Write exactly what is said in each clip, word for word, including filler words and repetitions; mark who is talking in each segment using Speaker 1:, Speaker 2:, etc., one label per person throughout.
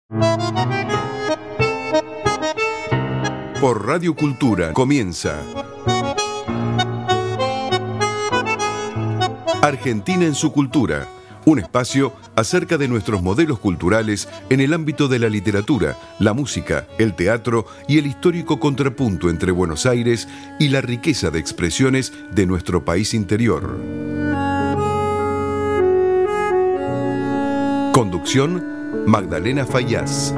Speaker 1: Por Radio Cultura comienza Argentina en su cultura, un espacio acerca de nuestros modelos culturales en el ámbito de la literatura, la música, el teatro y el histórico contrapunto entre Buenos Aires y la riqueza de expresiones de nuestro país interior. Conducción, Magdalena Fayaz.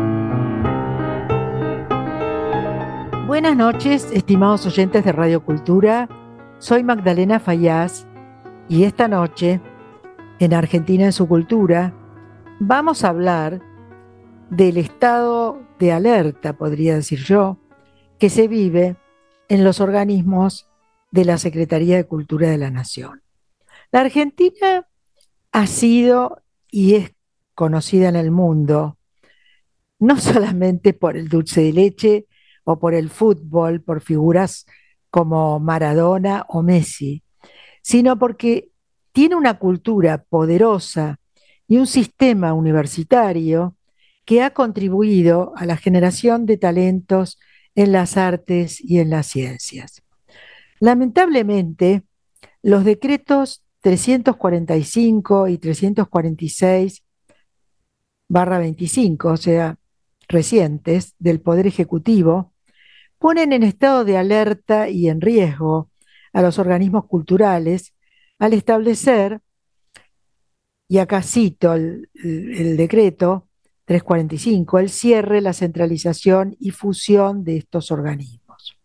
Speaker 2: Buenas noches, estimados oyentes de Radio Cultura. Soy Magdalena Fayaz y esta noche, en Argentina en su cultura, vamos a hablar del estado de alerta, podría decir yo, que se vive en los organismos de la Secretaría de Cultura de la Nación. La Argentina ha sido y es conocida en el mundo, no solamente por el dulce de leche o por el fútbol, por figuras como Maradona o Messi, sino porque tiene una cultura poderosa y un sistema universitario que ha contribuido a la generación de talentos en las artes y en las ciencias. Lamentablemente, los decretos trescientos cuarenta y cinco y trescientos cuarenta y seis barra veinticinco, o sea, recientes, del Poder Ejecutivo, ponen en estado de alerta y en riesgo a los organismos culturales al establecer, y acá cito el, el, el decreto trescientos cuarenta y cinco, el cierre, la centralización y fusión de estos organismos.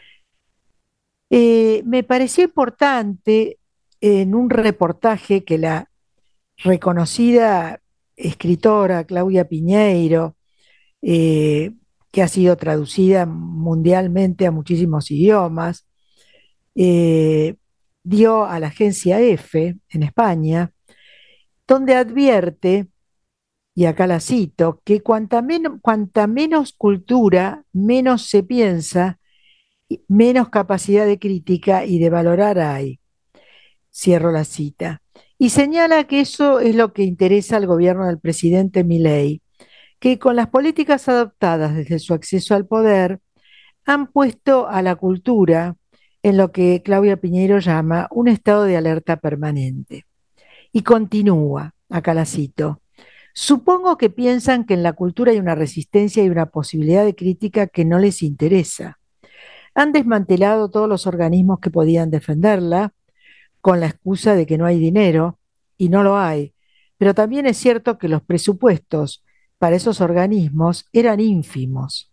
Speaker 2: Eh, me pareció importante en un reportaje que la reconocida escritora Claudia Piñeiro, eh, que ha sido traducida mundialmente a muchísimos idiomas, eh, dio a la agencia EFE en España, donde advierte, y acá la cito, que cuanta, men- cuanta menos cultura, menos se piensa, y menos capacidad de crítica y de valorar hay. Cierro la cita. Y señala que eso es lo que interesa al gobierno del presidente Milei, que con las políticas adoptadas desde su acceso al poder han puesto a la cultura en lo que Claudia Piñeiro llama un estado de alerta permanente. Y continúa, acá la cito, supongo que piensan que en la cultura hay una resistencia y una posibilidad de crítica que no les interesa. Han desmantelado todos los organismos que podían defenderla con la excusa de que no hay dinero, y no lo hay. Pero también es cierto que los presupuestos para esos organismos eran ínfimos.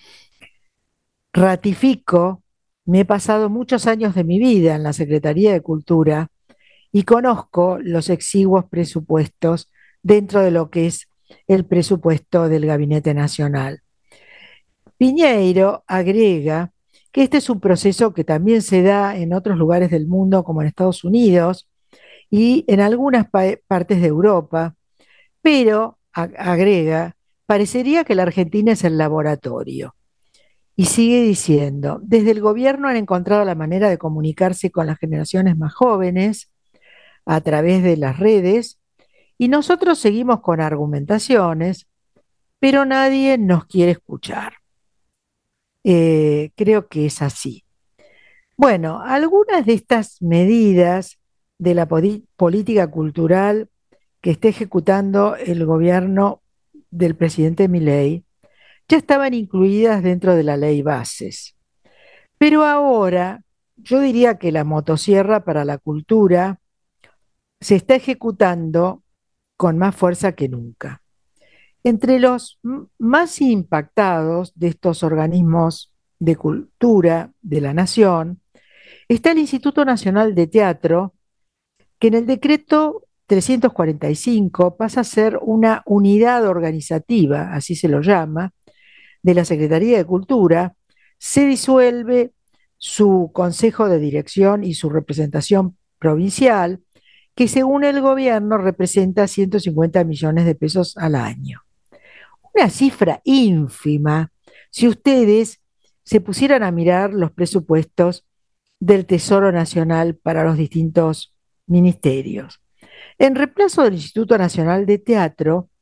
Speaker 2: Ratifico, me he pasado muchos años de mi vida en la Secretaría de Cultura y conozco los exiguos presupuestos dentro de lo que es el presupuesto del Gabinete Nacional. Piñeiro agrega que este es un proceso que también se da en otros lugares del mundo, como en Estados Unidos y en algunas pa- partes de Europa, pero, a- agrega, parecería que la Argentina es el laboratorio. Y sigue diciendo, desde el gobierno han encontrado la manera de comunicarse con las generaciones más jóvenes a través de las redes y nosotros seguimos con argumentaciones, pero nadie nos quiere escuchar. Eh, creo que es así. Bueno, algunas de estas medidas de la podi- política cultural que está ejecutando el gobierno del presidente Milei ya estaban incluidas dentro de la ley Bases. Pero ahora yo diría que la motosierra para la cultura se está ejecutando con más fuerza que nunca. Entre los m- más impactados de estos organismos de cultura de la nación está el Instituto Nacional de Teatro, que en el decreto trescientos cuarenta y cinco pasa a ser una unidad organizativa, así se lo llama, de la Secretaría de Cultura. Se disuelve su consejo de dirección y su representación provincial, que según el gobierno representa ciento cincuenta millones de pesos al año. Una cifra ínfima si ustedes se pusieran a mirar los presupuestos del Tesoro Nacional para los distintos ministerios. En reemplazo del Instituto Nacional de Teatro,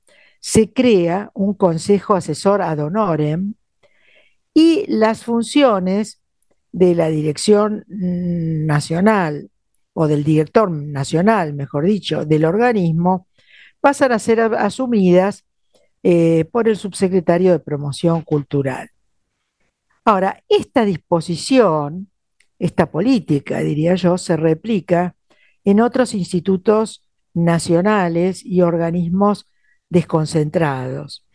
Speaker 2: se crea un consejo asesor ad honorem y las funciones de la dirección nacional o del director nacional, mejor dicho, del organismo, pasan a ser asumidas eh, por el subsecretario de Promoción Cultural. Ahora, esta disposición, esta política, diría yo, se replica en otros institutos nacionales y organismos desconcentrados.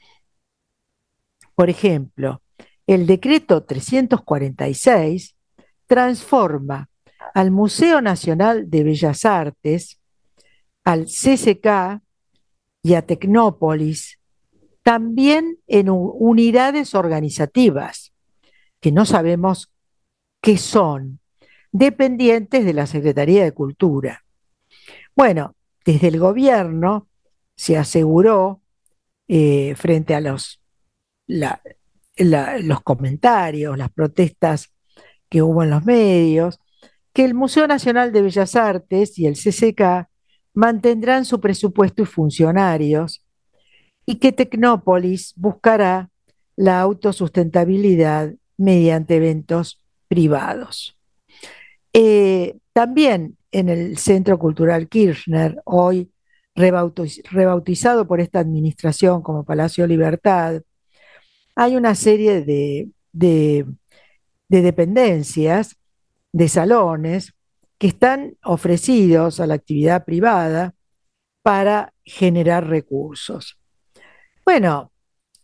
Speaker 2: Por ejemplo, el decreto trescientos cuarenta y seis transforma al Museo Nacional de Bellas Artes, al C C K y a Tecnópolis también en unidades organizativas, que no sabemos qué son, dependientes de la Secretaría de Cultura. Bueno, desde el gobierno se aseguró, eh, frente a los, la, la, los comentarios, las protestas que hubo en los medios, que el Museo Nacional de Bellas Artes y el C C K mantendrán su presupuesto y funcionarios, y que Tecnópolis buscará la autosustentabilidad mediante eventos privados. Eh, también en el Centro Cultural Kirchner, hoy rebautiz rebautizado por esta administración como Palacio Libertad, hay una serie de, de, de dependencias, de salones, que están ofrecidos a la actividad privada para generar recursos. Bueno,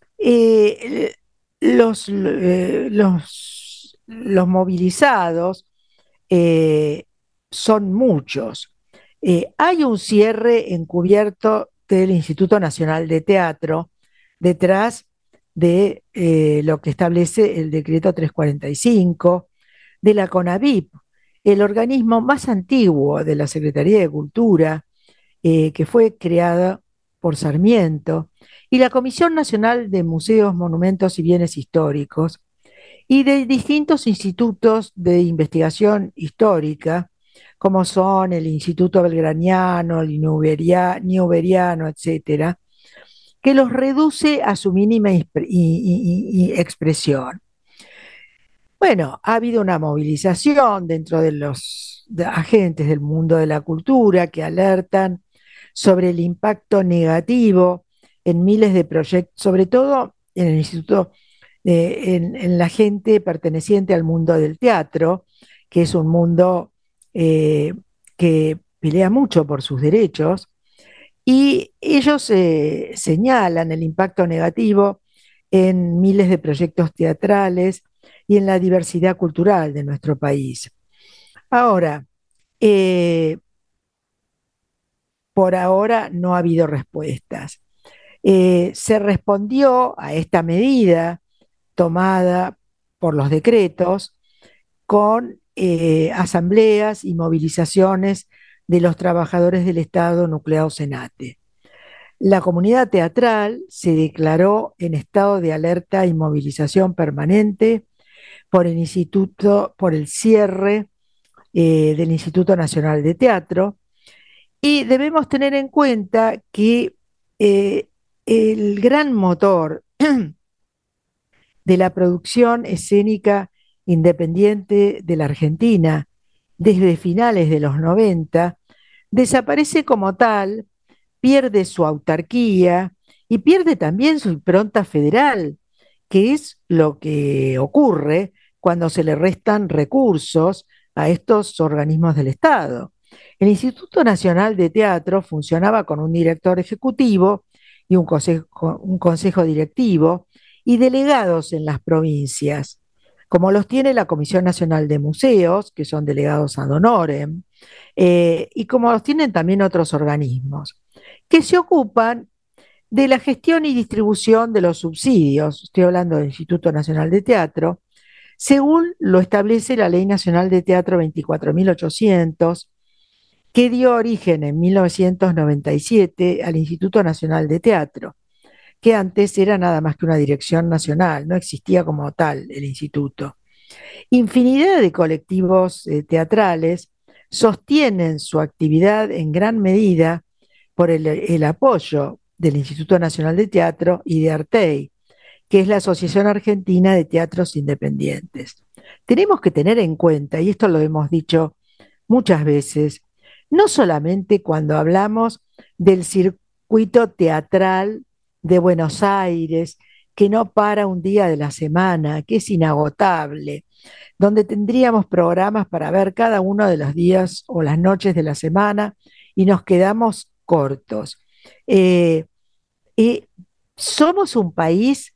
Speaker 2: eh, los, eh, los, los movilizados eh, son muchos. Eh, hay un cierre encubierto del Instituto Nacional de Teatro detrás de eh, lo que establece el decreto trescientos cuarenta y cinco, de la CONAVIP, el organismo más antiguo de la Secretaría de Cultura, eh, que fue creada por Sarmiento, y la Comisión Nacional de Museos, Monumentos y Bienes Históricos, y de distintos institutos de investigación histórica, como son el Instituto Belgraniano, el Newberiano, etcétera, que los reduce a su mínima y, y, y expresión. Bueno, ha habido una movilización dentro de los de agentes del mundo de la cultura que alertan sobre el impacto negativo en miles de proyectos, sobre todo en el Instituto, eh, en, en, la gente perteneciente al mundo del teatro, que es un mundo eh, que pelea mucho por sus derechos, y ellos eh, señalan el impacto negativo en miles de proyectos teatrales y en la diversidad cultural de nuestro país. Ahora, eh, por ahora no ha habido respuestas. Eh, se respondió a esta medida tomada por los decretos con eh, asambleas y movilizaciones de los trabajadores del Estado nucleados en ATE. La comunidad teatral se declaró en estado de alerta y movilización permanente por el instituto, por el cierre eh, del Instituto Nacional de Teatro, y debemos tener en cuenta que eh, el gran motor de la producción escénica independiente de la Argentina desde finales de los noventa desaparece como tal, pierde su autarquía y pierde también su impronta federal, que es lo que ocurre cuando se le restan recursos a estos organismos del Estado. El Instituto Nacional de Teatro funcionaba con un director ejecutivo y un consejo, un consejo directivo y delegados en las provincias, como los tiene la Comisión Nacional de Museos, que son delegados ad honorem, eh, y como los tienen también otros organismos, que se ocupan de la gestión y distribución de los subsidios, estoy hablando del Instituto Nacional de Teatro, según lo establece la Ley Nacional de Teatro veinticuatro mil ochocientos, que dio origen en mil novecientos noventa y siete al Instituto Nacional de Teatro, que antes era nada más que una dirección nacional, no existía como tal el instituto. Infinidad de colectivos eh, teatrales sostienen su actividad en gran medida por el, el apoyo del Instituto Nacional de Teatro y de Artei, que es la Asociación Argentina de Teatros Independientes. Tenemos que tener en cuenta, y esto lo hemos dicho muchas veces, no solamente cuando hablamos del circuito teatral de Buenos Aires, que no para un día de la semana, que es inagotable, donde tendríamos programas para ver cada uno de los días o las noches de la semana y nos quedamos cortos. Eh, eh, Somos un país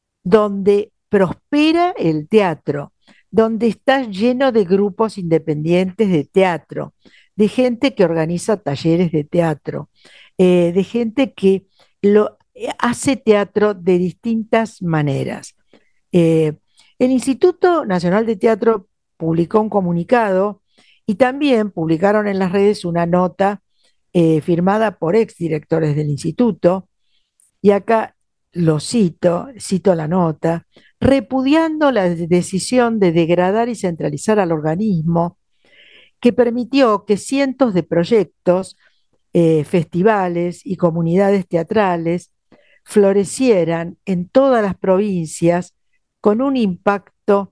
Speaker 2: donde prospera el teatro, donde está lleno de grupos independientes de teatro, de gente que organiza talleres de teatro, eh, de gente que lo, eh, hace teatro de distintas maneras. Eh, el Instituto Nacional de Teatro publicó un comunicado y también publicaron en las redes una nota eh, firmada por exdirectores del instituto, y acá lo cito, cito la nota, repudiando la decisión de degradar y centralizar al organismo que permitió que cientos de proyectos, eh, festivales y comunidades teatrales florecieran en todas las provincias con un impacto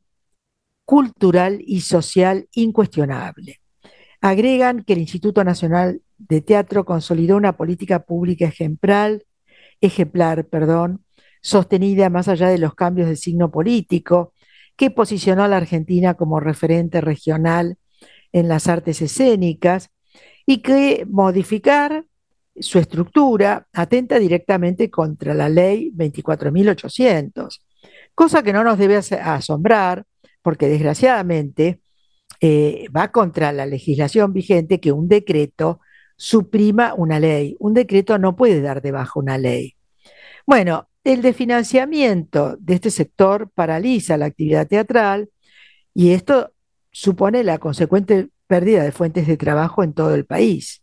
Speaker 2: cultural y social incuestionable. Agregan que el Instituto Nacional de Teatro consolidó una política pública ejemplar, ejemplar, perdón, sostenida más allá de los cambios de signo político, que posicionó a la Argentina como referente regional en las artes escénicas y que modificar su estructura atenta directamente contra la ley veinticuatro mil ochocientos, cosa que no nos debe asombrar porque desgraciadamente eh, va contra la legislación vigente que un decreto suprima una ley. Un decreto no puede dar de baja una ley. Bueno, el desfinanciamiento de este sector paraliza la actividad teatral y esto supone la consecuente pérdida de fuentes de trabajo en todo el país.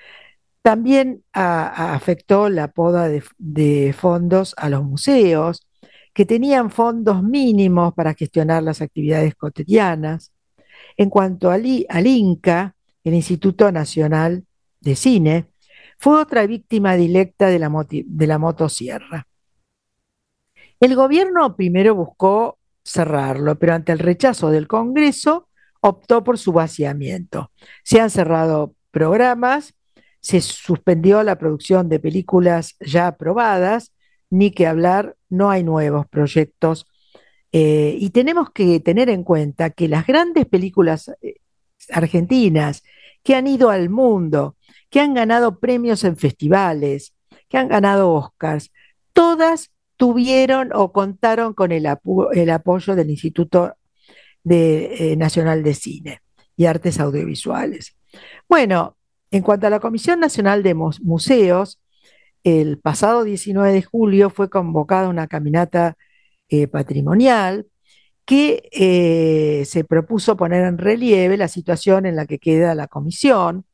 Speaker 2: También a, a afectó la poda de, de fondos a los museos, que tenían fondos mínimos para gestionar las actividades cotidianas. En cuanto al, al INCA, el Instituto Nacional de Cine, fue otra víctima directa de la, moti, de la motosierra. El gobierno primero buscó cerrarlo, pero ante el rechazo del Congreso optó por su vaciamiento. Se han cerrado programas, se suspendió la producción de películas ya aprobadas, ni que hablar, no hay nuevos proyectos. Eh, y tenemos que tener en cuenta que las grandes películas eh, argentinas que han ido al mundo, que han ganado premios en festivales, que han ganado Oscars, todas tuvieron o contaron con el, apo el apoyo del Instituto de, eh, Nacional de Cine y Artes Audiovisuales. Bueno, en cuanto a la Comisión Nacional de Museos, el pasado diecinueve de julio fue convocada una caminata eh, patrimonial que eh, se propuso poner en relieve la situación en la que queda la comisión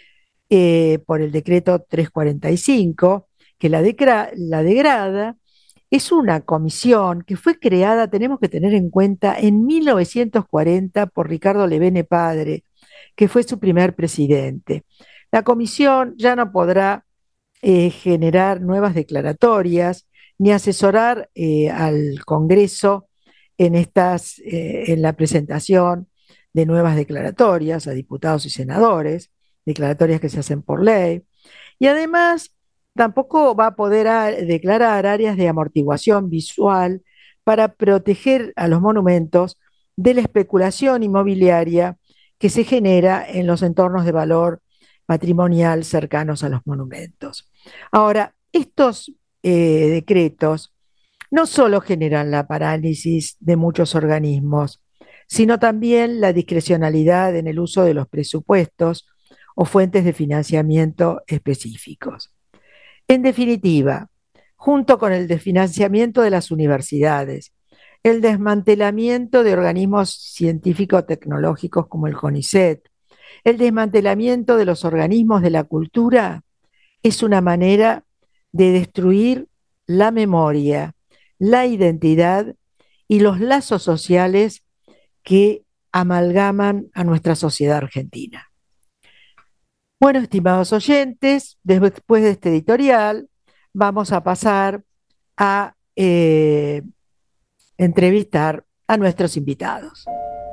Speaker 2: eh, por el decreto trescientos cuarenta y cinco, que la, la degrada. Es una comisión que fue creada, tenemos que tener en cuenta, en mil novecientos cuarenta por Ricardo Levene Padre, que fue su primer presidente. La comisión ya no podrá eh, generar nuevas declaratorias ni asesorar eh, al Congreso en, estas, eh, en la presentación de nuevas declaratorias a diputados y senadores, declaratorias que se hacen por ley. Y además tampoco va a poder a, declarar áreas de amortiguación visual para proteger a los monumentos de la especulación inmobiliaria que se genera en los entornos de valor patrimonial cercanos a los monumentos. Ahora, estos eh, decretos no solo generan la parálisis de muchos organismos, sino también la discrecionalidad en el uso de los presupuestos o fuentes de financiamiento específicos. En definitiva, junto con el desfinanciamiento de las universidades, el desmantelamiento de organismos científico-tecnológicos como el CONICET, el desmantelamiento de los organismos de la cultura, es una manera de destruir la memoria, la identidad y los lazos sociales que amalgaman a nuestra sociedad argentina. Bueno, estimados oyentes, después de este editorial, vamos a pasar a eh, entrevistar a nuestros invitados.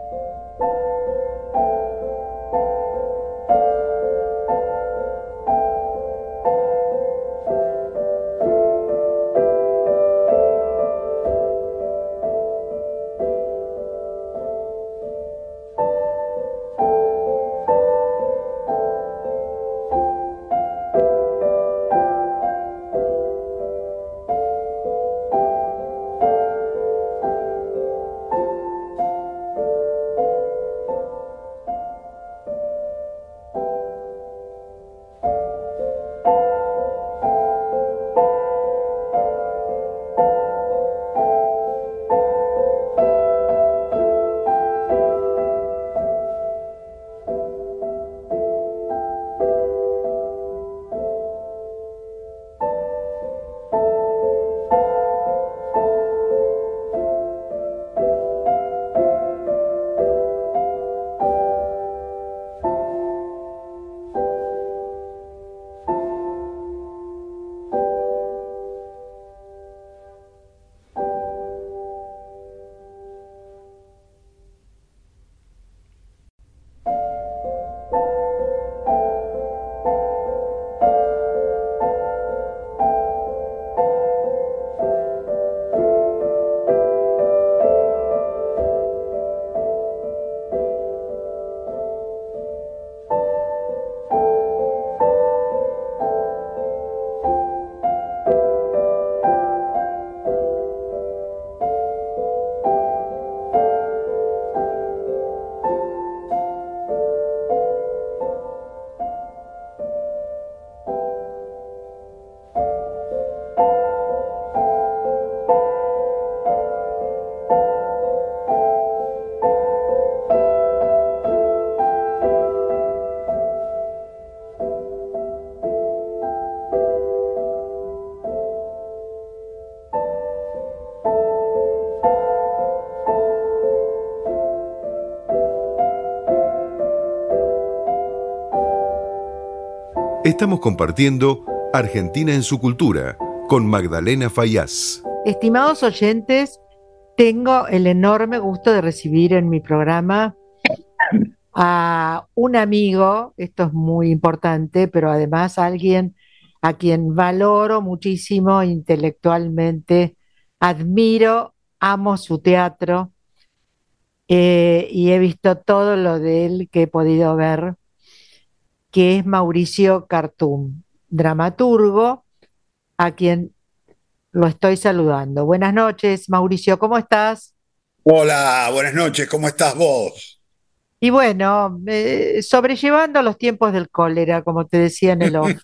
Speaker 1: Estamos compartiendo Argentina en su cultura con Magdalena Fayaz.
Speaker 2: Estimados oyentes, tengo el enorme gusto de recibir en mi programa a un amigo, esto es muy importante, pero además alguien a quien valoro muchísimo intelectualmente, admiro, amo su teatro eh, y he visto todo lo de él que he podido ver, que es Mauricio Cartún, dramaturgo, a quien lo estoy saludando. Buenas noches, Mauricio, ¿cómo estás?
Speaker 3: Hola, buenas noches, ¿cómo estás vos?
Speaker 2: Y bueno, eh, sobrellevando los tiempos del cólera, como te decía en el off.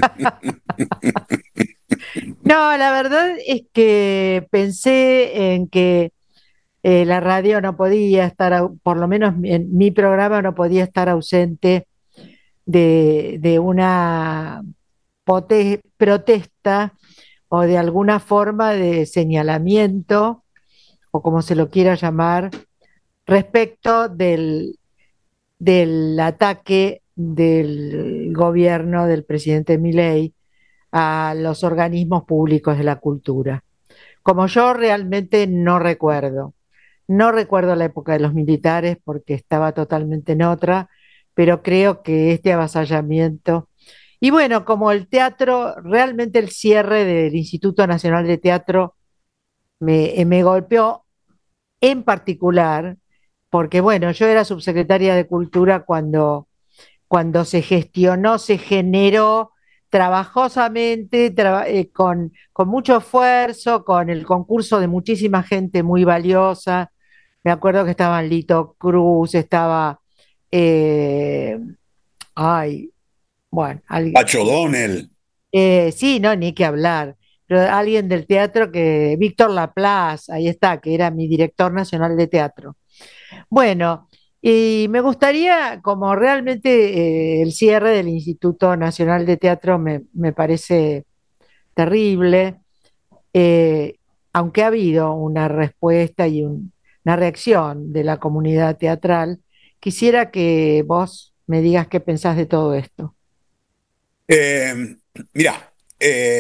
Speaker 2: No, la verdad es que pensé en que eh, la radio no podía estar, au- por lo menos en mi programa no podía estar ausente de, de una pote- protesta o de alguna forma de señalamiento, o como se lo quiera llamar, respecto del, del ataque del gobierno del presidente Milei a los organismos públicos de la cultura. Como yo realmente no recuerdo, no recuerdo la época de los militares porque estaba totalmente en otra, pero creo que este avasallamiento. Y bueno, como el teatro, realmente el cierre del Instituto Nacional de Teatro me, eh, me golpeó en particular, porque bueno, yo era subsecretaria de Cultura cuando, cuando se gestionó, se generó trabajosamente, traba- eh, con, con mucho esfuerzo, con el concurso de muchísima gente muy valiosa. Me acuerdo que estaban Lito Cruz, estaba, eh, ay, bueno, alguien,
Speaker 3: Pacho Donel.
Speaker 2: eh, sí, no, ni que hablar. Pero alguien del teatro que, Víctor Laplace, ahí está, que era mi director nacional de teatro. Bueno, y me gustaría, como realmente eh, el cierre del Instituto Nacional de Teatro me, me parece terrible, eh, aunque ha habido una respuesta y un- una reacción de la comunidad teatral, quisiera que vos me digas qué pensás de todo esto.
Speaker 3: Eh, Mirá, eh,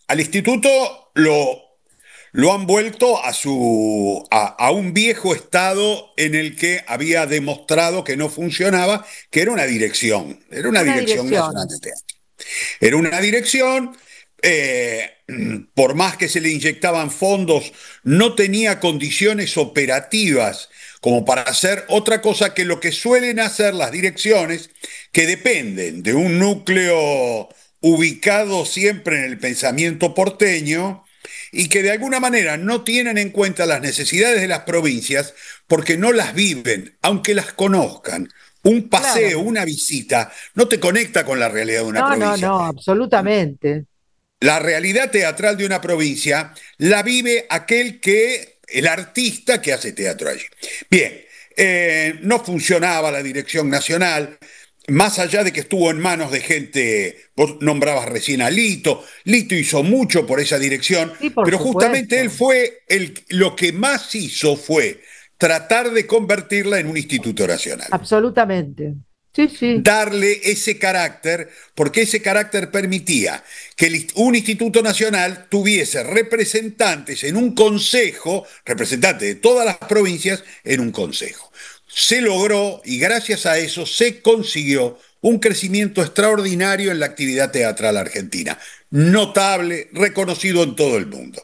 Speaker 3: al instituto lo, lo han vuelto a, su, a, a un viejo estado en el que había demostrado que no funcionaba, que era una dirección, era una
Speaker 2: Una
Speaker 3: dirección nacional
Speaker 2: dirección.
Speaker 3: de teatro. Era una dirección, eh, por más que se le inyectaban fondos, no tenía condiciones operativas como para hacer otra cosa que lo que suelen hacer las direcciones, que dependen de un núcleo ubicado siempre en el pensamiento porteño y que de alguna manera no tienen en cuenta las necesidades de las provincias porque no las viven, aunque las conozcan. Un paseo,
Speaker 2: Claro.
Speaker 3: una visita, no te conecta con la realidad de una
Speaker 2: No, no,
Speaker 3: provincia.
Speaker 2: no, absolutamente.
Speaker 3: La realidad teatral de una provincia la vive aquel que, el artista que hace teatro allí. Bien, eh, no funcionaba la dirección nacional, más allá de que estuvo en manos de gente, vos nombrabas recién a Lito, Lito hizo mucho por esa dirección,
Speaker 2: Sí, por
Speaker 3: pero justamente él
Speaker 2: supuesto.
Speaker 3: fue, el, lo que más hizo fue tratar de convertirla en un instituto nacional,
Speaker 2: Absolutamente. Sí, sí.
Speaker 3: darle ese carácter, porque ese carácter permitía que el, un instituto nacional tuviese representantes en un consejo, representantes de todas las provincias en un consejo. Se logró y gracias a eso se consiguió un crecimiento extraordinario en la actividad teatral argentina, notable, reconocido en todo el mundo.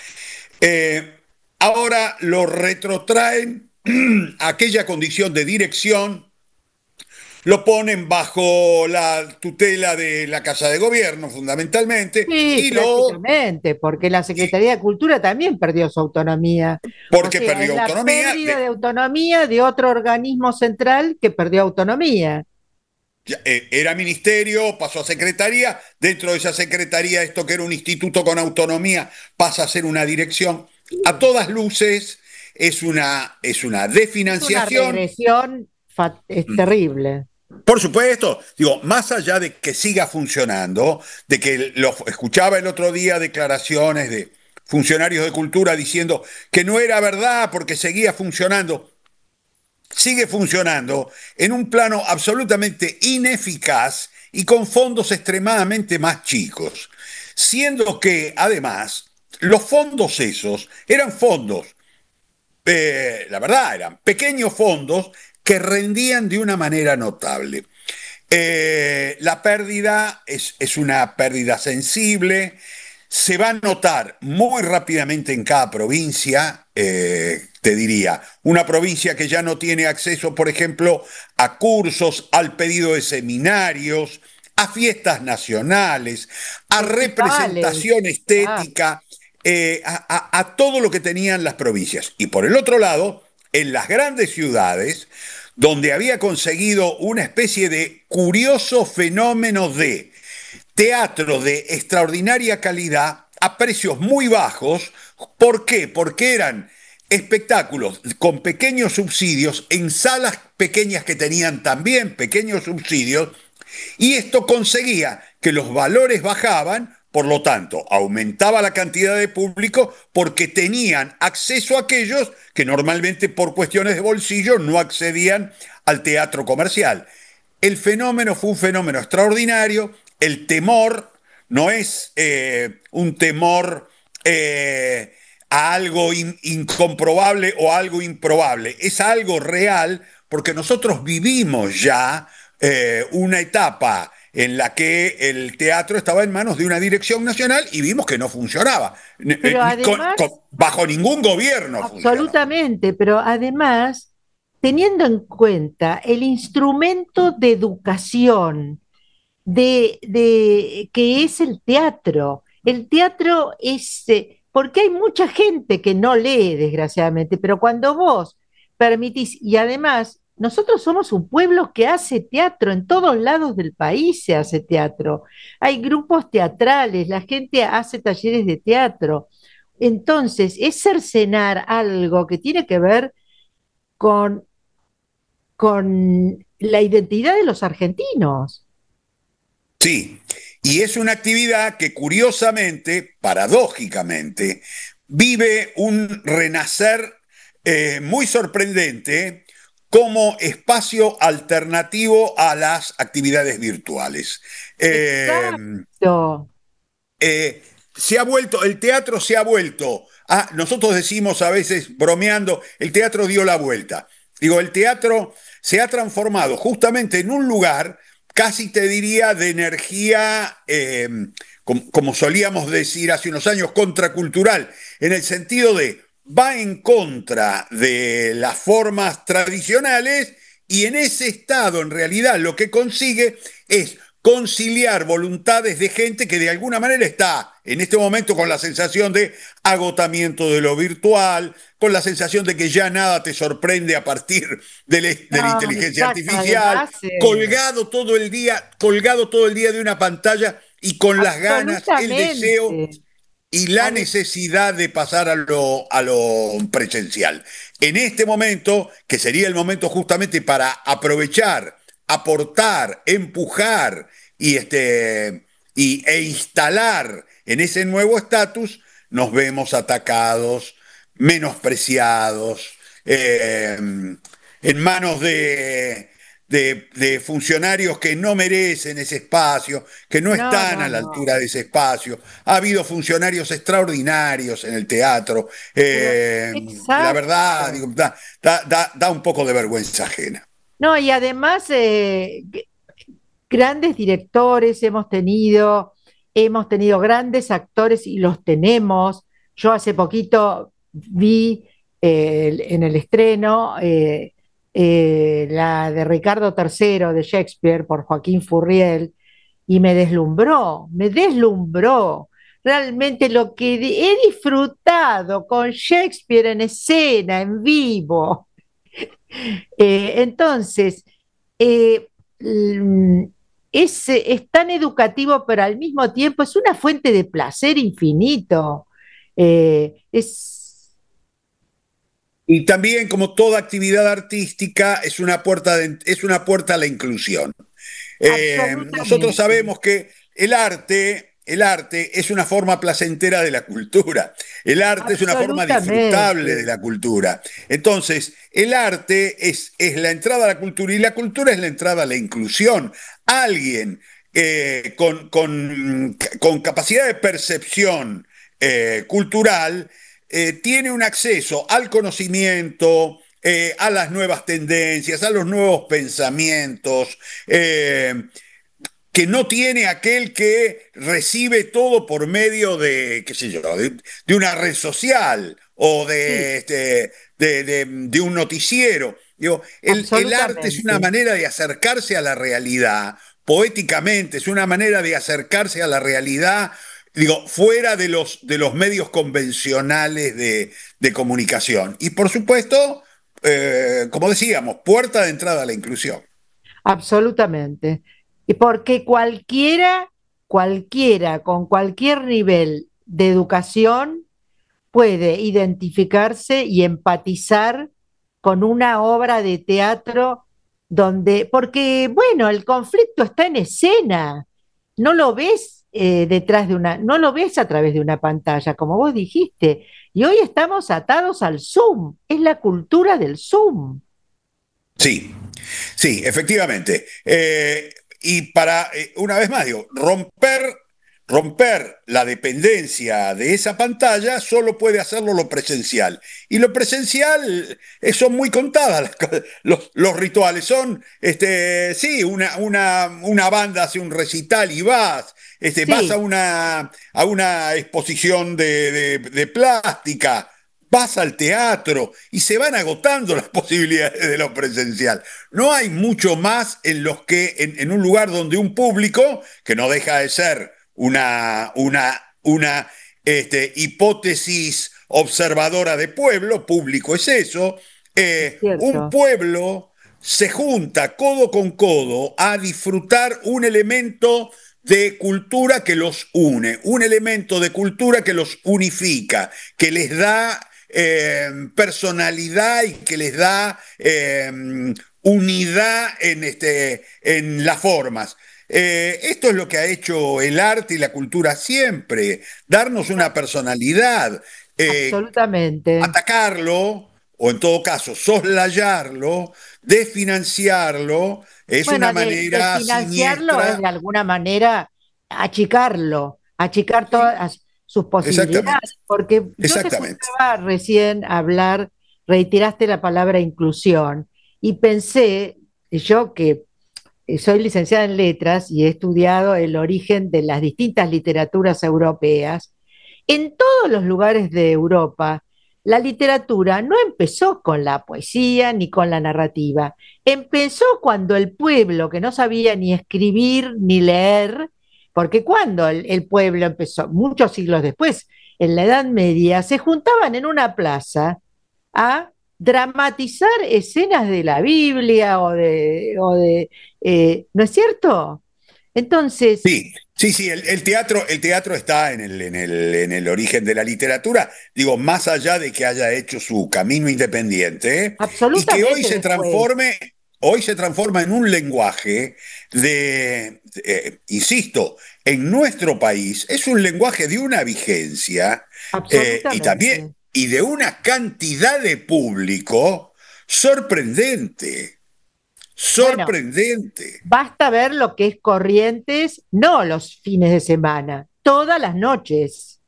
Speaker 3: Eh, Ahora lo retrotraen a aquella condición de dirección, lo ponen bajo la tutela de la Casa de Gobierno, fundamentalmente,
Speaker 2: Sí,
Speaker 3: y lo,
Speaker 2: prácticamente, porque la Secretaría de Cultura también perdió su autonomía. O
Speaker 3: porque
Speaker 2: sea, es
Speaker 3: perdió
Speaker 2: la
Speaker 3: autonomía,
Speaker 2: pérdida
Speaker 3: de,
Speaker 2: de autonomía de otro organismo central que perdió autonomía.
Speaker 3: era ministerio, pasó a secretaría, dentro de esa secretaría, esto que era un instituto con autonomía, pasa a ser una dirección. A todas luces es una, es una
Speaker 2: Es una
Speaker 3: desfinanciación.
Speaker 2: regresión fa- es terrible.
Speaker 3: Por supuesto, digo, más allá de que siga funcionando, de que lo escuchaba el otro día declaraciones de funcionarios de cultura diciendo que no era verdad porque seguía funcionando, sigue funcionando en un plano absolutamente ineficaz y con fondos extremadamente más chicos, siendo que además los fondos esos eran fondos, eh, la verdad, eran pequeños fondos que rendían de una manera notable. Eh, la pérdida es, es una pérdida sensible, se va a notar muy rápidamente en cada provincia, eh, te diría, una provincia que ya no tiene acceso, por ejemplo, a cursos, al pedido de seminarios, a fiestas nacionales, a
Speaker 2: Festivales.
Speaker 3: representación
Speaker 2: Ah,
Speaker 3: estética, eh, a, a, a todo lo que tenían las provincias. Y por el otro lado, en las grandes ciudades, donde había conseguido una especie de curioso fenómeno de teatro de extraordinaria calidad a precios muy bajos. ¿Por qué? Porque eran espectáculos con pequeños subsidios en salas pequeñas que tenían también pequeños subsidios y esto conseguía que los valores bajaban, por lo tanto, aumentaba la cantidad de público porque tenían acceso a aquellos que normalmente por cuestiones de bolsillo no accedían al teatro comercial. El fenómeno fue un fenómeno extraordinario, el temor no es eh, un temor eh, a algo in, incomprobable o a algo improbable, es algo real porque nosotros vivimos ya eh, una etapa en la que el teatro estaba en manos de una dirección nacional y vimos que no funcionaba.
Speaker 2: pero
Speaker 3: Con, con,
Speaker 2: además,
Speaker 3: bajo ningún gobierno funcionó.
Speaker 2: absolutamente, pero además, teniendo en cuenta el instrumento de educación de, de que es el teatro. El teatro es, eh, porque hay mucha gente que no lee, desgraciadamente, pero cuando vos permitís, y además, nosotros somos un pueblo que hace teatro, en todos lados del país se hace teatro. Hay grupos teatrales, la gente hace talleres de teatro. Entonces, es cercenar algo que tiene que ver con, con la identidad de los argentinos.
Speaker 3: Sí, y es una actividad que curiosamente, paradójicamente, vive un renacer eh, muy sorprendente como espacio alternativo a las actividades virtuales. Eh,
Speaker 2: Exacto.
Speaker 3: eh, se ha vuelto, el teatro se ha vuelto, ah, nosotros decimos a veces bromeando, el teatro dio la vuelta. Digo, el teatro se ha transformado justamente en un lugar, casi te diría, de energía, eh, como, como solíamos decir hace unos años, contracultural, en el sentido de va en contra de las formas tradicionales y en ese estado, en realidad, lo que consigue es conciliar voluntades de gente que de alguna manera está en este momento con la sensación de agotamiento de lo virtual, con la sensación de que ya nada te sorprende a partir de, la, de la
Speaker 2: No,
Speaker 3: inteligencia
Speaker 2: exacto,
Speaker 3: artificial,
Speaker 2: además, eh,
Speaker 3: colgado todo el día, colgado todo el día de una pantalla y con las ganas, el deseo
Speaker 2: absolutamente.
Speaker 3: y la
Speaker 2: Ade-
Speaker 3: necesidad de pasar a lo, a lo presencial. En este momento, que sería el momento justamente para aprovechar, aportar, empujar y este, y, e instalar en ese nuevo estatus, nos vemos atacados, menospreciados, eh, en manos de, de, de funcionarios que no merecen ese espacio, que no
Speaker 2: no,
Speaker 3: están a
Speaker 2: no,
Speaker 3: la
Speaker 2: no.
Speaker 3: altura de ese espacio. Ha habido funcionarios extraordinarios en el teatro.
Speaker 2: Pero,
Speaker 3: Eh, la verdad,
Speaker 2: exacto.
Speaker 3: digo, da, da, da, da un poco de vergüenza ajena.
Speaker 2: No, y además, eh, g- grandes directores hemos tenido, hemos tenido grandes actores y los tenemos. Yo hace poquito vi eh, el- en el estreno eh, eh, la de Ricardo tercero de Shakespeare por Joaquín Furriel y me deslumbró, me deslumbró. Realmente lo que di- he disfrutado con Shakespeare en escena, en vivo. Eh, entonces, eh, mm, es, es tan educativo, pero al mismo tiempo es una fuente de placer infinito. Eh, es
Speaker 3: Y también, como toda actividad artística, es una puerta, de- es una puerta a la inclusión. Eh, nosotros
Speaker 2: absolutamente,
Speaker 3: sabemos que el arte, el arte es una forma placentera de la cultura. El arte es una forma disfrutable de
Speaker 2: absolutamente.
Speaker 3: la cultura. Entonces, el arte es, es la entrada a la cultura y la cultura es la entrada a la inclusión. Alguien eh, con, con, con, capacidad de percepción eh, cultural eh, tiene un acceso al conocimiento, eh, a las nuevas tendencias, a los nuevos pensamientos, eh, que no tiene aquel que recibe todo por medio de, qué sé yo, de, de una red social o
Speaker 2: Sí,
Speaker 3: de, este, de, de, de un noticiero. Digo, el, el arte es una
Speaker 2: absolutamente.
Speaker 3: manera de acercarse a la realidad, poéticamente, es una manera de acercarse a la realidad, digo, fuera de los, de los medios convencionales de, de comunicación. Y por supuesto, eh, como decíamos, puerta de entrada a la inclusión.
Speaker 2: Absolutamente. Y porque cualquiera, cualquiera, con cualquier nivel de educación, puede identificarse y empatizar con una obra de teatro donde, porque, bueno, el conflicto está en escena, no lo ves eh, detrás de una, no lo ves a través de una pantalla, como vos dijiste, y hoy estamos atados al Zoom, es la cultura del Zoom.
Speaker 3: Sí, sí, efectivamente. Eh, y para, eh, una vez más, digo, romper, romper la dependencia de esa pantalla solo puede hacerlo lo presencial. Y lo presencial eh, son muy contadas las co- los, los rituales. Son, este, sí, una, una, una banda hace un recital y vas, este, vas a
Speaker 2: Sí,
Speaker 3: una, a una exposición de, de de plástica, vas al teatro y se van agotando las posibilidades de lo presencial. No hay mucho más en los que en, en un lugar donde un público, que no deja de ser una, una, una este, hipótesis observadora de pueblo, público es eso,
Speaker 2: es
Speaker 3: eh, un
Speaker 2: cierto,
Speaker 3: pueblo se junta codo con codo a disfrutar un elemento de cultura que los une, un elemento de cultura que los unifica, que les da eh, personalidad y que les da eh, unidad en, este, en las formas. Eh, esto es lo que ha hecho el arte y la cultura siempre, darnos una personalidad, eh,
Speaker 2: absolutamente.
Speaker 3: atacarlo o en todo caso soslayarlo, desfinanciarlo, es
Speaker 2: Bueno,
Speaker 3: una
Speaker 2: de, de
Speaker 3: manera
Speaker 2: financiarlo es
Speaker 3: siniestra.
Speaker 2: de alguna manera achicarlo, achicar
Speaker 3: Sí,
Speaker 2: todas. sus posibilidades,
Speaker 3: Exactamente.
Speaker 2: porque yo te
Speaker 3: Exactamente.
Speaker 2: escuchaba recién hablar, reiteraste la palabra inclusión, y pensé, yo que soy licenciada en letras y he estudiado el origen de las distintas literaturas europeas, en todos los lugares de Europa, la literatura no empezó con la poesía ni con la narrativa. Empezó cuando el pueblo, que no sabía ni escribir ni leer, porque cuando el, el pueblo empezó, muchos siglos después, en la Edad Media, se juntaban en una plaza a dramatizar escenas de la Biblia o de, o de eh, ¿no es cierto? Entonces,
Speaker 3: Sí, sí, sí, el, el teatro, el teatro está en el, en el, en el origen de la literatura, digo, más allá de que haya hecho su camino independiente, ¿eh? Y que hoy
Speaker 2: absolutamente
Speaker 3: se
Speaker 2: después,
Speaker 3: transforme, hoy se transforma en un lenguaje de, eh, insisto, en nuestro país, es un lenguaje de una vigencia eh, y también,
Speaker 2: absolutamente.
Speaker 3: y de una cantidad de público sorprendente,
Speaker 2: Bueno,
Speaker 3: sorprendente.
Speaker 2: basta ver lo que es Corrientes, no los fines de semana, todas las noches.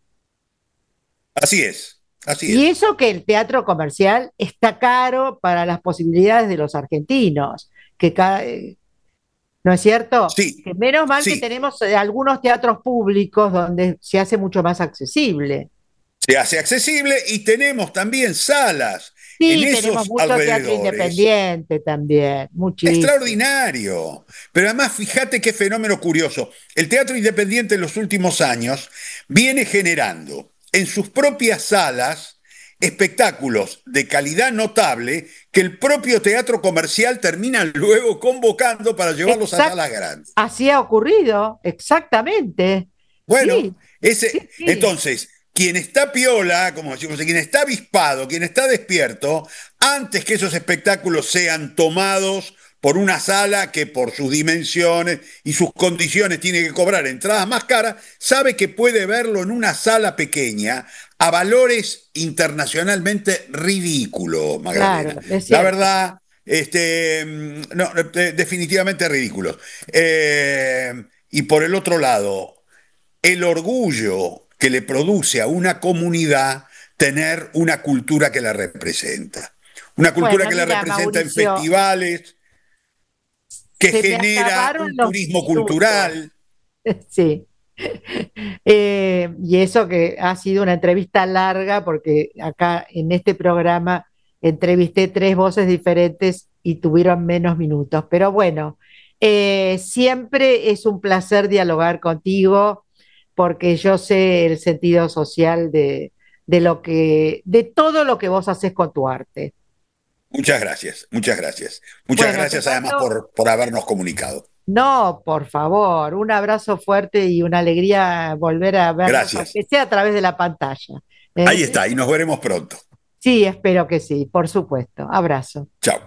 Speaker 3: Así es, así
Speaker 2: Y
Speaker 3: es.
Speaker 2: eso que el teatro comercial está caro para las posibilidades de los argentinos, que ca- eh, ¿no es cierto?
Speaker 3: Sí,
Speaker 2: Que menos mal que
Speaker 3: sí,
Speaker 2: tenemos eh, algunos teatros públicos donde se hace mucho más accesible.
Speaker 3: se hace accesible y tenemos también salas en
Speaker 2: Sí, tenemos
Speaker 3: esos
Speaker 2: mucho teatro
Speaker 3: alrededores.
Speaker 2: independiente también, muchísimo.
Speaker 3: Extraordinario. Pero además, fíjate qué fenómeno curioso. El teatro independiente en los últimos años viene generando en sus propias salas espectáculos de calidad notable que el propio teatro comercial termina luego convocando para llevarlos a
Speaker 2: Exact,
Speaker 3: salas grandes.
Speaker 2: así ha ocurrido, exactamente.
Speaker 3: Bueno,
Speaker 2: Sí, sí,
Speaker 3: ese,
Speaker 2: sí.
Speaker 3: entonces, quien está piola, como decimos, quien está avispado, quien está despierto, antes que esos espectáculos sean tomados por una sala que por sus dimensiones y sus condiciones tiene que cobrar entradas más caras, sabe que puede verlo en una sala pequeña a valores internacionalmente ridículos, Magdalena.
Speaker 2: Claro, es
Speaker 3: La
Speaker 2: cierto.
Speaker 3: verdad, este, no, definitivamente ridículos. Eh, y por el otro lado, el orgullo que le produce a una comunidad tener una cultura que la representa. Una cultura
Speaker 2: Bueno,
Speaker 3: que la
Speaker 2: mira,
Speaker 3: representa en
Speaker 2: Mauricio,
Speaker 3: festivales, que
Speaker 2: se me
Speaker 3: genera
Speaker 2: acabaron
Speaker 3: un
Speaker 2: los
Speaker 3: turismo
Speaker 2: minutos.
Speaker 3: cultural.
Speaker 2: Sí. Eh, y eso que ha sido una entrevista larga, porque acá en este programa entrevisté tres voces diferentes y tuvieron menos minutos. Pero bueno, eh, siempre es un placer dialogar contigo, porque yo sé el sentido social de, de lo que, de todo lo que vos haces con tu arte.
Speaker 3: Muchas gracias, muchas gracias. Muchas
Speaker 2: Bueno, te
Speaker 3: gracias además
Speaker 2: mando,
Speaker 3: por, por habernos comunicado.
Speaker 2: no, por favor, un abrazo fuerte y una alegría volver a vernos,
Speaker 3: Gracias.
Speaker 2: aunque sea a través de la pantalla.
Speaker 3: Ahí
Speaker 2: ¿Eh?
Speaker 3: está, y nos veremos pronto.
Speaker 2: Sí, espero que sí, por supuesto. Abrazo.
Speaker 3: Chao.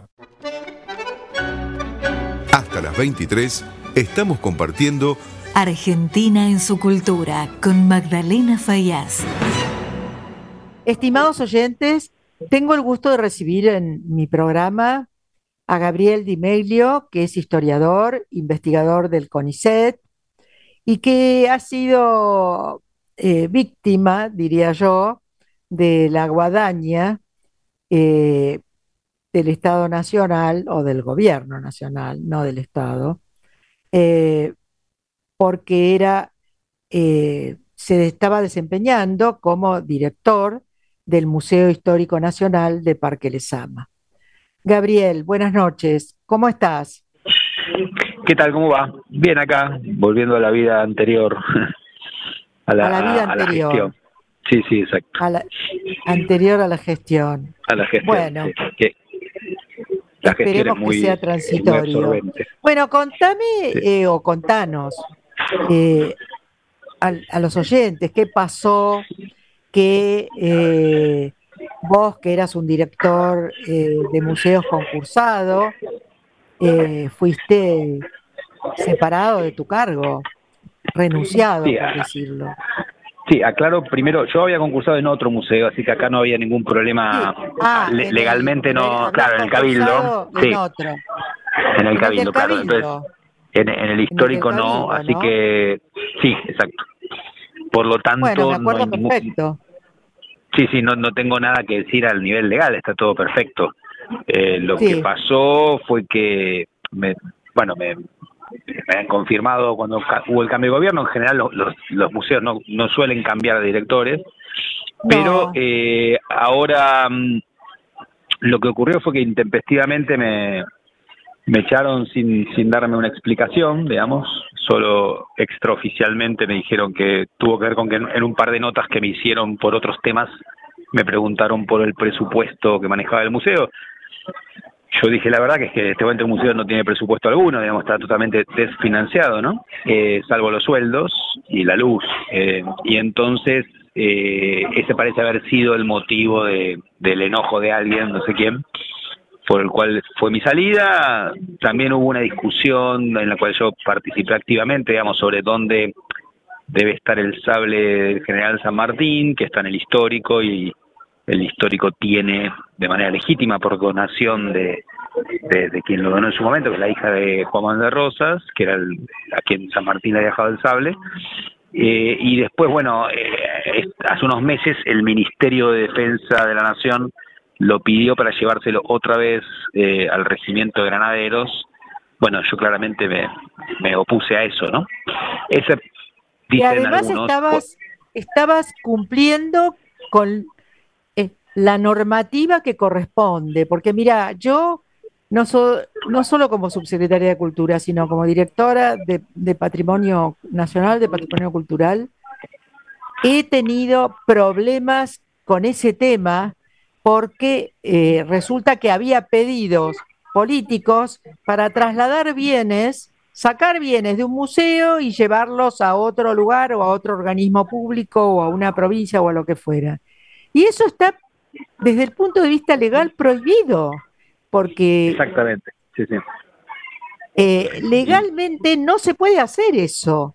Speaker 1: Hasta las veintitrés estamos compartiendo
Speaker 4: Argentina en su cultura con Magdalena Faíaz.
Speaker 2: Estimados oyentes, tengo el gusto de recibir en mi programa a Gabriel Di Meglio, que es historiador, investigador del CONICET y que ha sido eh, víctima, diría yo, de la guadaña eh, del Estado Nacional o del Gobierno Nacional, no del Estado, eh, porque era, eh, se estaba desempeñando como director del Museo Histórico Nacional de Parque Lezama. Gabriel, buenas noches, ¿cómo estás?
Speaker 5: ¿Qué tal? ¿Cómo va? Bien acá, volviendo a la vida anterior, a la,
Speaker 2: A la vida
Speaker 5: a, a la
Speaker 2: anterior,
Speaker 5: gestión. Sí, sí, exacto.
Speaker 2: a la, anterior a la gestión.
Speaker 5: A la gestión,
Speaker 2: Bueno,
Speaker 5: sí. Que la gestión es
Speaker 2: esperemos que sea
Speaker 5: muy, muy
Speaker 2: transitorio.
Speaker 5: absorbente.
Speaker 2: Bueno, contame
Speaker 5: Sí.
Speaker 2: eh, o contanos eh, a, a los oyentes qué pasó, que eh, vos, que eras un director eh, de museos concursado, eh, fuiste separado de tu cargo, renunciado,
Speaker 5: Sí,
Speaker 2: por
Speaker 5: a-
Speaker 2: decirlo.
Speaker 5: sí, aclaro primero, yo había concursado en otro museo, así que acá no había ningún problema.
Speaker 2: Sí, ah,
Speaker 5: Le-
Speaker 2: en el,
Speaker 5: legalmente
Speaker 2: en el,
Speaker 5: no,
Speaker 2: habías
Speaker 5: claro, en el Cabildo,
Speaker 2: concursado en
Speaker 5: sí,
Speaker 2: otro,
Speaker 5: en el
Speaker 2: en el del
Speaker 5: Cabildo, claro. Entonces,
Speaker 2: Cabildo,
Speaker 5: en, en el
Speaker 2: en el del
Speaker 5: histórico no,
Speaker 2: Cabildo,
Speaker 5: así
Speaker 2: ¿no?
Speaker 5: que sí, exacto. Por lo tanto,
Speaker 2: Bueno, me acuerdo
Speaker 5: no hay
Speaker 2: perfecto.
Speaker 5: Sí, sí, no, no tengo nada que decir al nivel legal, está todo perfecto. Eh, lo
Speaker 2: Sí.
Speaker 5: que pasó fue que, me, bueno, me, me han confirmado cuando ca- hubo el cambio de gobierno. En general los, los, los museos no, no suelen cambiar de directores, pero
Speaker 2: No.
Speaker 5: eh, ahora mm, lo que ocurrió fue que intempestivamente me, me echaron sin, sin darme una explicación, digamos. Solo extraoficialmente me dijeron que tuvo que ver con que en, en un par de notas que me hicieron por otros temas me preguntaron por el presupuesto que manejaba el museo. Yo dije la verdad que es que este momento el museo no tiene presupuesto alguno, digamos, está totalmente desfinanciado, ¿no? Eh, salvo los sueldos y la luz. Eh, y entonces eh, ese parece haber sido el motivo de, del enojo de alguien, no sé quién, por el cual fue mi salida. También hubo una discusión en la cual yo participé activamente, digamos, sobre dónde debe estar el sable del General San Martín, que está en el histórico, y el histórico tiene de manera legítima, por donación de, de, de quien lo donó en su momento, que es la hija de Juan Manuel de Rosas, que era el, a quien San Martín le había dejado el sable. Eh, y después, bueno, eh, hace unos meses el Ministerio de Defensa de la Nación lo pidió para llevárselo otra vez eh, al Regimiento de Granaderos. Bueno, yo claramente me, me opuse a eso, ¿no? Ese,
Speaker 2: Y
Speaker 5: dicen
Speaker 2: además
Speaker 5: algunos,
Speaker 2: estabas, estabas cumpliendo con eh, la normativa que corresponde, porque mira, yo no, so- no solo como subsecretaria de Cultura, sino como directora de, de Patrimonio Nacional, de Patrimonio Cultural, he tenido problemas con ese tema porque eh, resulta que había pedidos políticos para trasladar bienes, sacar bienes de un museo y llevarlos a otro lugar o a otro organismo público o a una provincia o a lo que fuera. Y eso está desde el punto de vista legal prohibido, porque
Speaker 5: exactamente, sí, sí.
Speaker 2: eh, legalmente no se puede hacer eso.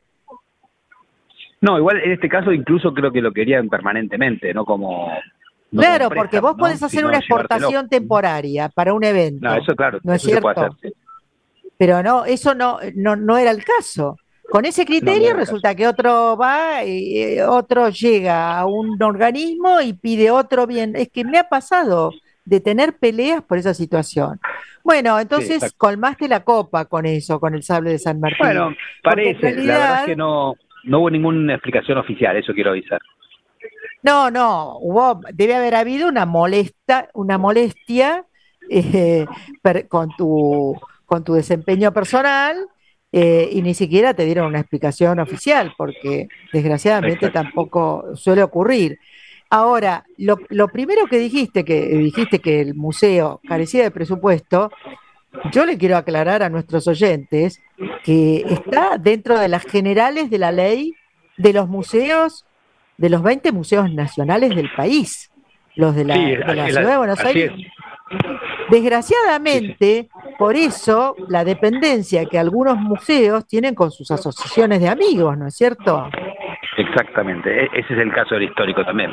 Speaker 5: No, igual en este caso incluso creo que lo querían permanentemente, no como... no
Speaker 2: Claro,
Speaker 5: como
Speaker 2: porque
Speaker 5: préstamo,
Speaker 2: vos podés
Speaker 5: ¿no?
Speaker 2: hacer
Speaker 5: Sino
Speaker 2: una
Speaker 5: llevártelo.
Speaker 2: exportación temporaria para un evento,
Speaker 5: No, eso claro,
Speaker 2: ¿no es
Speaker 5: eso se puede
Speaker 2: cierto?
Speaker 5: hacer, sí.
Speaker 2: Pero no, eso no, no, no era el caso. Con ese
Speaker 5: No, no
Speaker 2: criterio
Speaker 5: era el
Speaker 2: resulta que otro va, y eh, otro llega a un organismo y pide otro bien. Es que me ha pasado de tener peleas por esa situación. Bueno,
Speaker 5: Sí,
Speaker 2: entonces
Speaker 5: exacto.
Speaker 2: colmaste la copa con eso, con el sable de San Martín.
Speaker 5: Bueno,
Speaker 2: Porque en
Speaker 5: parece, la verdad es
Speaker 2: realidad,
Speaker 5: que no, no hubo ninguna explicación oficial, eso quiero avisar.
Speaker 2: no, no, hubo, debe haber habido una molesta, una molestia eh, per- con tu, con tu desempeño personal, eh, y ni siquiera te dieron una explicación oficial, porque desgraciadamente
Speaker 5: Exacto.
Speaker 2: tampoco suele ocurrir. Ahora, lo, lo primero que dijiste, que dijiste que el museo carecía de presupuesto, yo le quiero aclarar a nuestros oyentes que está dentro de las generales de la ley de los museos, de los veinte museos nacionales del país, los de
Speaker 5: Sí,
Speaker 2: la, de la
Speaker 5: así,
Speaker 2: ciudad de Buenos
Speaker 5: así
Speaker 2: Aires.
Speaker 5: es.
Speaker 2: Desgraciadamente, por eso la dependencia que algunos museos tienen con sus asociaciones de amigos, ¿no es cierto?
Speaker 5: Exactamente, e- ese es el caso del histórico también.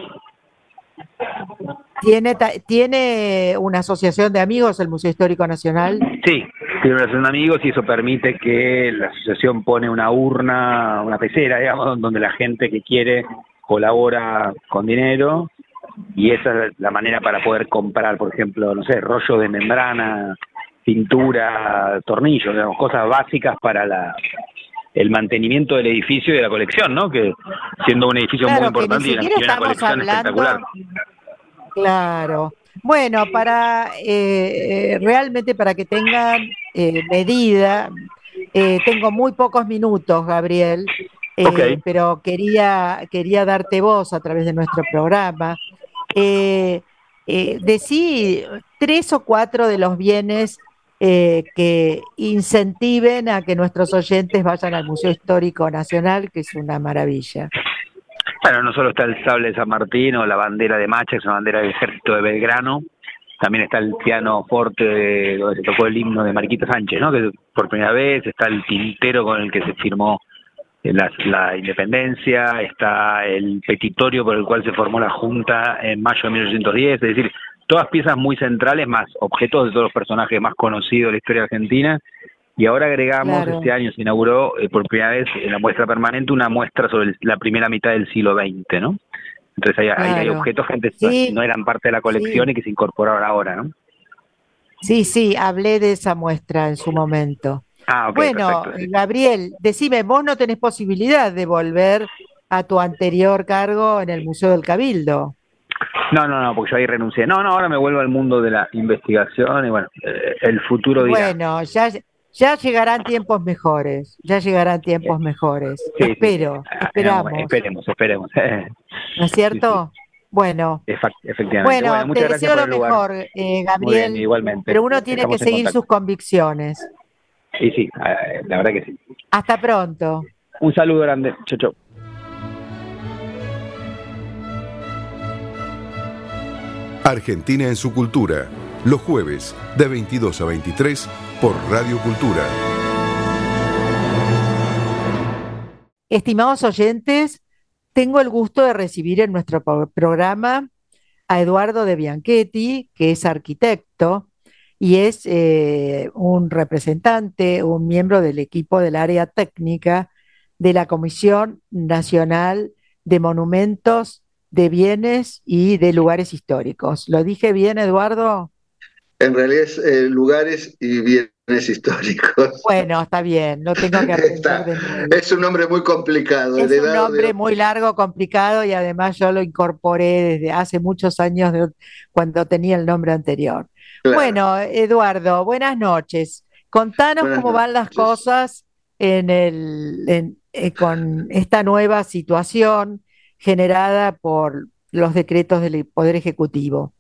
Speaker 2: ¿Tiene, ta- tiene una asociación de amigos el Museo Histórico Nacional?
Speaker 5: Sí, tiene una relación de amigos y eso permite que la asociación pone una urna, una pecera, digamos, donde la gente que quiere colabora con dinero, y esa es la manera para poder comprar, por ejemplo, no sé, rollo de membrana, pintura, tornillos, digamos, cosas básicas para la el mantenimiento del edificio y de la colección, ¿no? Que siendo un edificio muy
Speaker 2: Claro, que ni
Speaker 5: importante y una,
Speaker 2: siquiera
Speaker 5: y una
Speaker 2: estamos
Speaker 5: colección
Speaker 2: hablando.
Speaker 5: espectacular.
Speaker 2: Claro. Bueno, para eh, eh, realmente para que tengan eh, medida, eh, tengo muy pocos minutos, Gabriel,
Speaker 5: Ok.
Speaker 2: eh, pero quería, quería darte voz a través de nuestro programa. Eh, eh, decí tres o cuatro de los bienes eh, que incentiven a que nuestros oyentes vayan al Museo Histórico Nacional, que es una maravilla.
Speaker 5: Bueno, no solo está el sable de San Martín o la bandera de Macha, que es una bandera del ejército de Belgrano, también está el piano forte de, donde se tocó el himno de Mariquita Sánchez, ¿no? Que por primera vez está el tintero con el que se firmó la, la independencia, está el petitorio por el cual se formó la Junta en mayo de mil ochocientos diez, es decir, todas piezas muy centrales, más objetos de todos los personajes más conocidos de la historia argentina, Y ahora agregamos,
Speaker 2: claro.
Speaker 5: este año se inauguró eh, por primera vez en la muestra permanente una muestra sobre el- la primera mitad del siglo veinte, ¿no? Entonces hay, hay, hay
Speaker 2: Claro.
Speaker 5: objetos que antes
Speaker 2: Sí,
Speaker 5: no eran parte de la colección
Speaker 2: sí,
Speaker 5: y que se incorporaron ahora, ¿no?
Speaker 2: sí, sí, hablé de esa muestra en su momento.
Speaker 5: Ah, ok,
Speaker 2: Bueno,
Speaker 5: perfecto, sí.
Speaker 2: Gabriel, decime, vos no tenés posibilidad de volver a tu anterior cargo en el Museo del Cabildo.
Speaker 5: No, no, no, porque yo ahí renuncié. No, no, ahora me vuelvo al mundo de la investigación y bueno, eh, el
Speaker 2: Y
Speaker 5: futuro dirá.
Speaker 2: bueno, ya, ya llegarán tiempos mejores, ya llegarán tiempos mejores.
Speaker 5: Sí, sí, sí.
Speaker 2: Espero,
Speaker 5: Ah, en algún momento.
Speaker 2: esperamos,
Speaker 5: Esperemos, esperemos.
Speaker 2: ¿no es
Speaker 5: Sí, sí,
Speaker 2: cierto? Bueno,
Speaker 5: efa- efectivamente.
Speaker 2: bueno,
Speaker 5: Bueno,
Speaker 2: te
Speaker 5: muchas gracias
Speaker 2: deseo
Speaker 5: por
Speaker 2: lo
Speaker 5: el lugar.
Speaker 2: mejor, eh,
Speaker 5: Muy bien,
Speaker 2: Gabriel,
Speaker 5: igualmente.
Speaker 2: pero uno tiene que
Speaker 5: Estamos en
Speaker 2: seguir sus
Speaker 5: contacto.
Speaker 2: convicciones.
Speaker 5: Y sí, eh, la verdad que sí.
Speaker 2: Hasta pronto.
Speaker 5: Un saludo grande. Chau, chau.
Speaker 1: Argentina en su cultura, los jueves de veintidós a veintitrés por Radio Cultura.
Speaker 2: Estimados oyentes, tengo el gusto de recibir en nuestro pro- programa a Eduardo de Bianchetti, que es arquitecto y es eh, un representante, un miembro del equipo del área técnica de la Comisión Nacional de Monumentos, de Bienes y de Lugares Históricos. ¿Lo dije bien, Eduardo?
Speaker 6: En realidad es eh, lugares y bienes históricos.
Speaker 2: Bueno, está bien, lo tengo que aprender
Speaker 6: Está,
Speaker 2: de nuevo.
Speaker 6: es un nombre muy complicado,
Speaker 2: Es un
Speaker 6: heredado de...
Speaker 2: nombre muy largo, complicado y además yo lo incorporé desde hace muchos años de- cuando tenía el nombre anterior.
Speaker 6: Claro,
Speaker 2: Bueno, Eduardo, buenas noches. Contanos
Speaker 6: buenas
Speaker 2: cómo van las
Speaker 6: noches.
Speaker 2: cosas en el, en- eh, con esta nueva situación generada por los decretos del Poder Ejecutivo.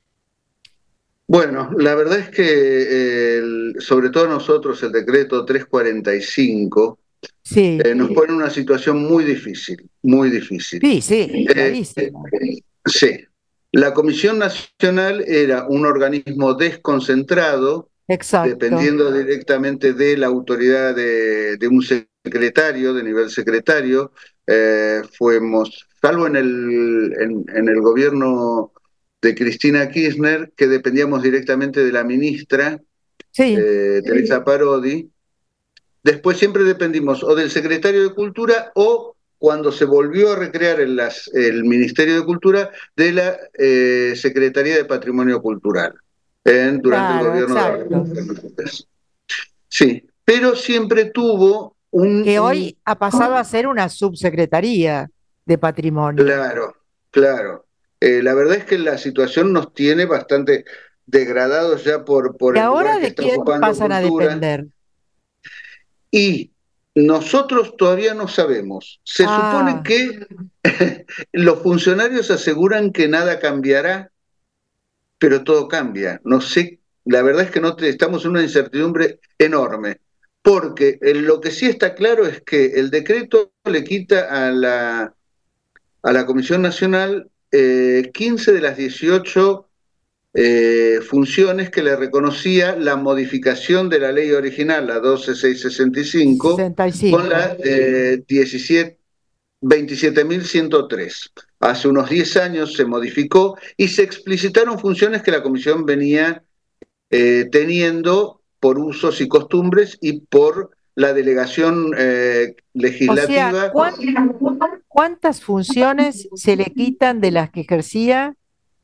Speaker 6: Bueno, la verdad es que eh, el- sobre todo nosotros el decreto trescientos cuarenta y cinco
Speaker 2: Sí,
Speaker 6: eh, nos pone en una situación muy difícil, muy difícil.
Speaker 2: sí, sí,
Speaker 6: Eh,
Speaker 2: clarísimo.
Speaker 6: sí, la Comisión Nacional era un organismo desconcentrado,
Speaker 2: Exacto.
Speaker 6: dependiendo directamente de la autoridad de, de un secretario, de nivel secretario. Eh, fuimos, salvo en el, en, en el gobierno de Cristina Kirchner, que dependíamos directamente de la ministra,
Speaker 2: Sí,
Speaker 6: eh, Teresa Parodi. Después siempre dependimos o del secretario de Cultura o, cuando se volvió a recrear el, las, el Ministerio de Cultura, de la eh, Secretaría de Patrimonio Cultural, en, durante el
Speaker 2: claro,
Speaker 6: gobierno de
Speaker 2: exacto.
Speaker 6: Fernández. Sí, pero siempre tuvo un,
Speaker 2: Que
Speaker 6: un...
Speaker 2: hoy ha pasado a ser una subsecretaría de patrimonio.
Speaker 6: Claro, claro. Eh, la verdad es que la situación nos tiene bastante degradados ya por, por
Speaker 2: ¿Y
Speaker 6: el lugar
Speaker 2: ahora
Speaker 6: que
Speaker 2: de
Speaker 6: está
Speaker 2: quién
Speaker 6: ocupando
Speaker 2: pasan a
Speaker 6: Cultura.
Speaker 2: depender?
Speaker 6: Y nosotros todavía no sabemos. Se supone
Speaker 2: Ah,
Speaker 6: que los funcionarios aseguran que nada cambiará, pero todo cambia. No sé, la verdad es que no te, estamos en una incertidumbre enorme, porque eh, lo que sí está claro es que el decreto le quita a la, a la Comisión Nacional eh, quince de las dieciocho eh, funciones que le reconocía la modificación de la ley original, la doce mil seiscientos sesenta y cinco, con
Speaker 2: sesenta y cinco.
Speaker 6: la eh, veintisiete mil ciento tres. Hace unos diez años se modificó y se explicitaron funciones que la Comisión venía eh, teniendo por usos y costumbres y por la delegación eh,
Speaker 2: O sea,
Speaker 6: legislativa.
Speaker 2: ¿cuán- ¿cuántas funciones se le quitan de las que ejercía?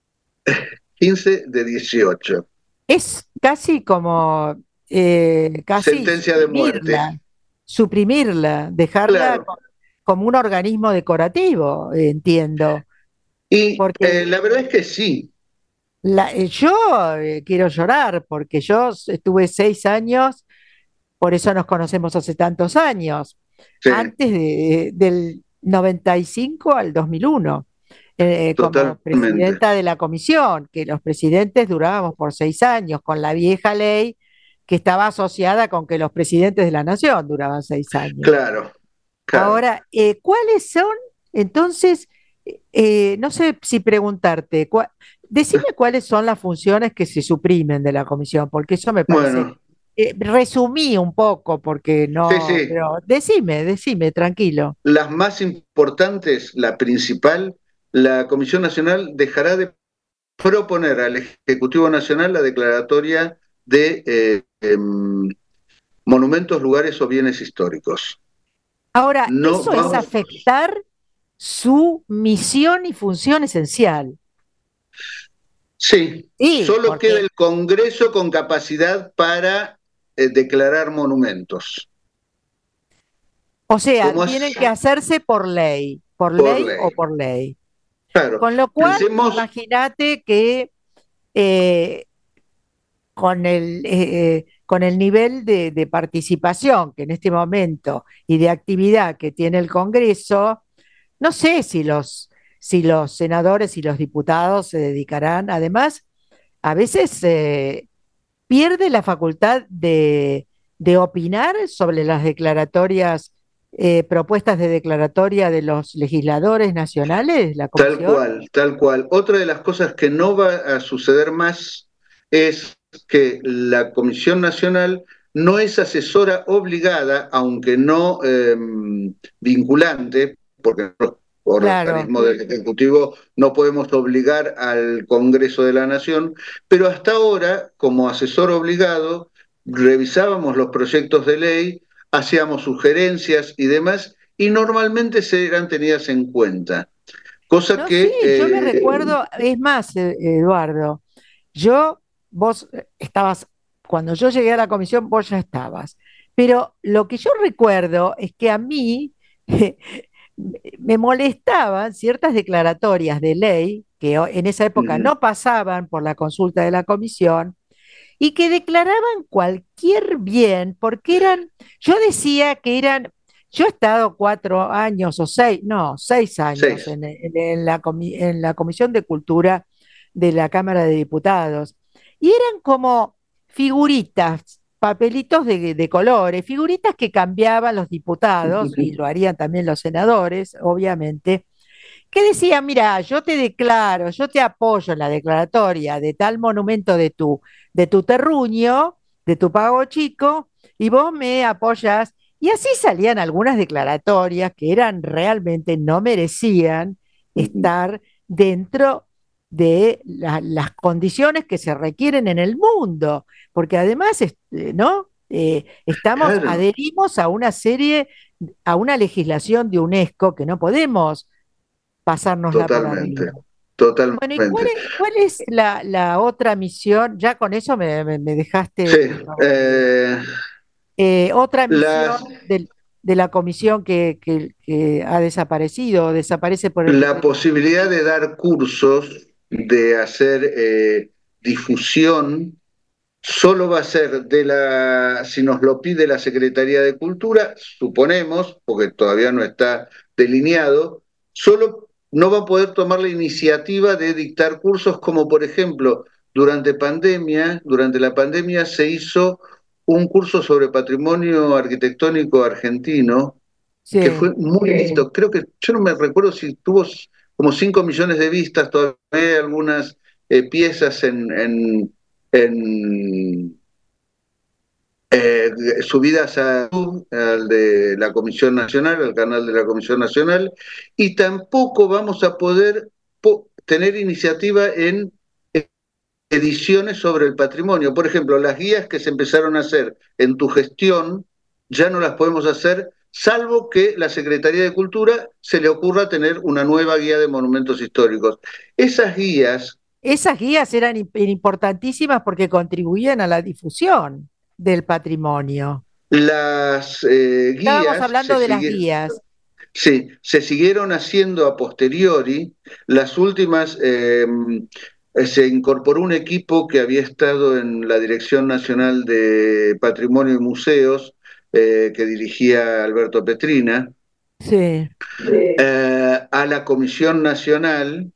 Speaker 6: quince de dieciocho.
Speaker 2: Es casi como, eh, casi
Speaker 6: Sentencia de muerte.
Speaker 2: suprimirla, suprimirla, dejarla
Speaker 6: Claro.
Speaker 2: co- como un organismo decorativo, eh, entiendo.
Speaker 6: Y
Speaker 2: Porque
Speaker 6: eh, la verdad es que sí.
Speaker 2: la- eh, yo eh, quiero llorar, porque yo s- estuve seis años, por eso nos conocemos hace tantos años,
Speaker 6: Sí,
Speaker 2: antes de- del noventa y cinco al dos mil uno, eh, como
Speaker 6: totalmente.
Speaker 2: presidenta de la comisión, que los presidentes durábamos por seis años, con la vieja ley que estaba asociada con que los presidentes de la nación duraban seis años.
Speaker 6: Claro, claro.
Speaker 2: Ahora, eh, ¿cuáles son, entonces, eh, no sé si preguntarte, cua- decime cuáles son las funciones que se suprimen de la comisión, porque eso me parece,
Speaker 6: Bueno,
Speaker 2: eh, resumí un poco, porque
Speaker 6: sí,
Speaker 2: no,
Speaker 6: sí.
Speaker 2: pero decime, decime, tranquilo.
Speaker 6: Las más importantes, la principal, la Comisión Nacional dejará de proponer al Ejecutivo Nacional la declaratoria de eh, em, monumentos, lugares o bienes históricos.
Speaker 2: Ahora,
Speaker 6: No
Speaker 2: eso
Speaker 6: vamos...
Speaker 2: es afectar su misión y función esencial.
Speaker 6: Sí,
Speaker 2: sí
Speaker 6: solo
Speaker 2: porque...
Speaker 6: queda el Congreso con capacidad para eh, declarar monumentos.
Speaker 2: O sea,
Speaker 6: ¿Cómo
Speaker 2: tienen
Speaker 6: es?
Speaker 2: que hacerse por ley, por,
Speaker 6: Por
Speaker 2: ley,
Speaker 6: ley.
Speaker 2: o por ley.
Speaker 6: Claro.
Speaker 2: Con lo cual,
Speaker 6: Pensemos...
Speaker 2: imagínate que eh, con, el, eh, con el nivel de, de participación que en este momento y de actividad que tiene el Congreso, no sé si los, si los senadores y los diputados se dedicarán. Además, a veces eh, pierde la facultad de, de opinar sobre las declaratorias, eh, propuestas de declaratoria de los legisladores nacionales, la
Speaker 6: Tal
Speaker 2: comisión.
Speaker 6: cual, tal cual. Otra de las cosas que no va a suceder más es que la Comisión Nacional no es asesora obligada, aunque no eh, vinculante, porque por
Speaker 2: Claro.
Speaker 6: organismo del Ejecutivo no podemos obligar al Congreso de la Nación, pero hasta ahora, como asesor obligado, revisábamos los proyectos de ley, hacíamos sugerencias y demás, y normalmente se eran tenidas en cuenta. Cosa
Speaker 2: No,
Speaker 6: que...
Speaker 2: sí, yo me
Speaker 6: eh,
Speaker 2: recuerdo, es más, eh, Eduardo, yo, vos estabas, cuando yo llegué a la comisión, vos ya estabas, pero lo que yo recuerdo es que a mí me molestaban ciertas declaratorias de ley que en esa época
Speaker 6: uh-huh.
Speaker 2: no pasaban por la consulta de la comisión y que declaraban cualquier bien porque eran, yo decía que eran... Yo he estado cuatro años o seis, no, seis años
Speaker 6: seis.
Speaker 2: En, en, en, la comi en la Comisión de Cultura de la Cámara de Diputados. Y eran como figuritas, papelitos de, de colores, figuritas que cambiaban los diputados, y lo harían también los senadores, obviamente, que decían, mira, yo te declaro, yo te apoyo en la declaratoria de tal monumento de tu, de tu terruño, de tu pago chico, y vos me apoyas. Y así salían algunas declaratorias que eran realmente, no merecían estar dentro de la, las condiciones que se requieren en el mundo, porque además, ¿no? Eh, estamos,
Speaker 6: Claro.
Speaker 2: adherimos a una serie, a una legislación de UNESCO que no podemos pasárnosla por arriba.
Speaker 6: Totalmente.
Speaker 2: Bueno, ¿y cuál es, cuál es la, la otra misión? Ya con eso me, me, me dejaste...
Speaker 6: Sí, eh,
Speaker 2: eh, otra misión
Speaker 6: las,
Speaker 2: de, de la comisión que, que, que ha desaparecido o desaparece por el...
Speaker 6: La posibilidad de dar cursos, de hacer eh, difusión, solo va a ser de la, si nos lo pide la Secretaría de Cultura, suponemos, porque todavía no está delineado, solo no va a poder tomar la iniciativa de dictar cursos como, por ejemplo, durante pandemia, durante la pandemia se hizo un curso sobre patrimonio arquitectónico argentino,
Speaker 2: Sí.
Speaker 6: que fue muy visto. Creo que, yo no me recuerdo si tuvo como cinco millones de vistas, todavía hay algunas eh, piezas en, en, en eh, subidas a YouTube, al de la Comisión Nacional, al canal de la Comisión Nacional, y tampoco vamos a poder po tener iniciativa en ediciones sobre el patrimonio. Por ejemplo, las guías que se empezaron a hacer en tu gestión, ya no las podemos hacer, salvo que la Secretaría de Cultura se le ocurra tener una nueva guía de monumentos históricos. Esas guías...
Speaker 2: Esas guías eran importantísimas porque contribuían a la difusión del patrimonio.
Speaker 6: Las eh, guías...
Speaker 2: Estábamos hablando de las guías.
Speaker 6: Sí, se siguieron haciendo a posteriori. Las últimas... Eh, se incorporó un equipo que había estado en la Dirección Nacional de Patrimonio y Museos, eh, que dirigía Alberto Petrina,
Speaker 2: sí.
Speaker 6: eh, a la Comisión Nacional,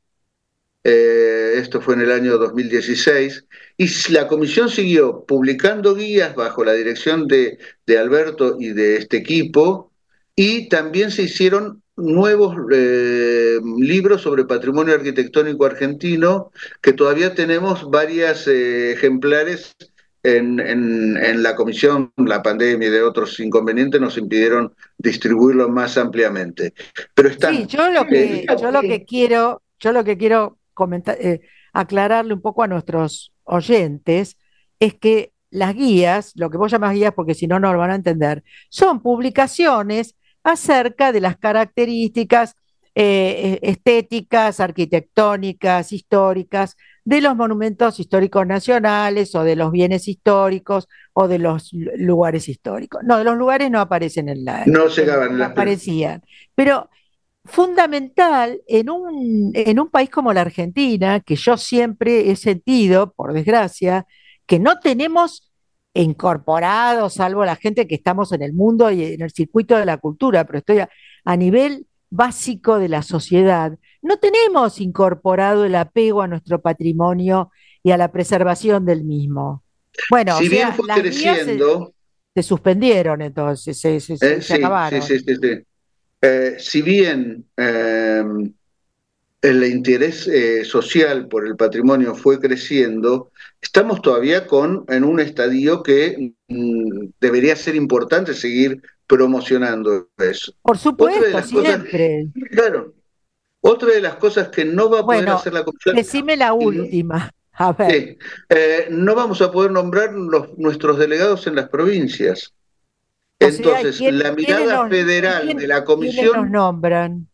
Speaker 6: eh, esto fue en el año dos mil dieciséis, y la comisión siguió publicando guías bajo la dirección de, de Alberto y de este equipo, y también se hicieron nuevos eh, libros sobre patrimonio arquitectónico argentino, que todavía tenemos varios eh, ejemplares en, en, en la comisión. La pandemia y de otros inconvenientes nos impidieron distribuirlo más ampliamente. Pero están,
Speaker 2: sí, yo lo que,
Speaker 6: eh,
Speaker 2: yo lo que quiero, yo lo que quiero comentar, eh, aclararle un poco a nuestros oyentes, es que las guías, lo que vos llamás guías porque si no, no lo van a entender, son publicaciones acerca de las características eh, estéticas, arquitectónicas, históricas de los monumentos históricos nacionales o de los bienes históricos o de los lugares históricos. No, de los lugares no aparecen en la...
Speaker 6: No llegaban
Speaker 2: no
Speaker 6: las...
Speaker 2: aparecían. Pero fundamental en un, en un país como la Argentina, que yo siempre he sentido, por desgracia, que no tenemos incorporado, salvo la gente que estamos en el mundo y en el circuito de la cultura, pero estoy a, a nivel básico de la sociedad, no tenemos incorporado el apego a nuestro patrimonio y a la preservación del mismo. Bueno,
Speaker 6: si
Speaker 2: o sea,
Speaker 6: bien fue
Speaker 2: las
Speaker 6: creciendo...
Speaker 2: Se, se suspendieron entonces, se, se,
Speaker 6: eh,
Speaker 2: se
Speaker 6: sí,
Speaker 2: acabaron.
Speaker 6: Sí, sí, sí, sí. Eh, si bien eh, el interés eh, social por el patrimonio fue creciendo, estamos todavía con, en un estadio que mm, debería ser importante seguir promocionando eso.
Speaker 2: Por supuesto,
Speaker 6: otra de las
Speaker 2: siempre.
Speaker 6: Cosas, claro, otra de las cosas que no va a poder
Speaker 2: bueno,
Speaker 6: hacer la Comisión...
Speaker 2: Decime la última, a ver.
Speaker 6: Sí, eh, no vamos a poder nombrar los, nuestros delegados en las provincias. Entonces, o sea, ¿quién, la mirada los, federal
Speaker 2: quién,
Speaker 6: de la Comisión...
Speaker 2: ¿Quiénes los nombran?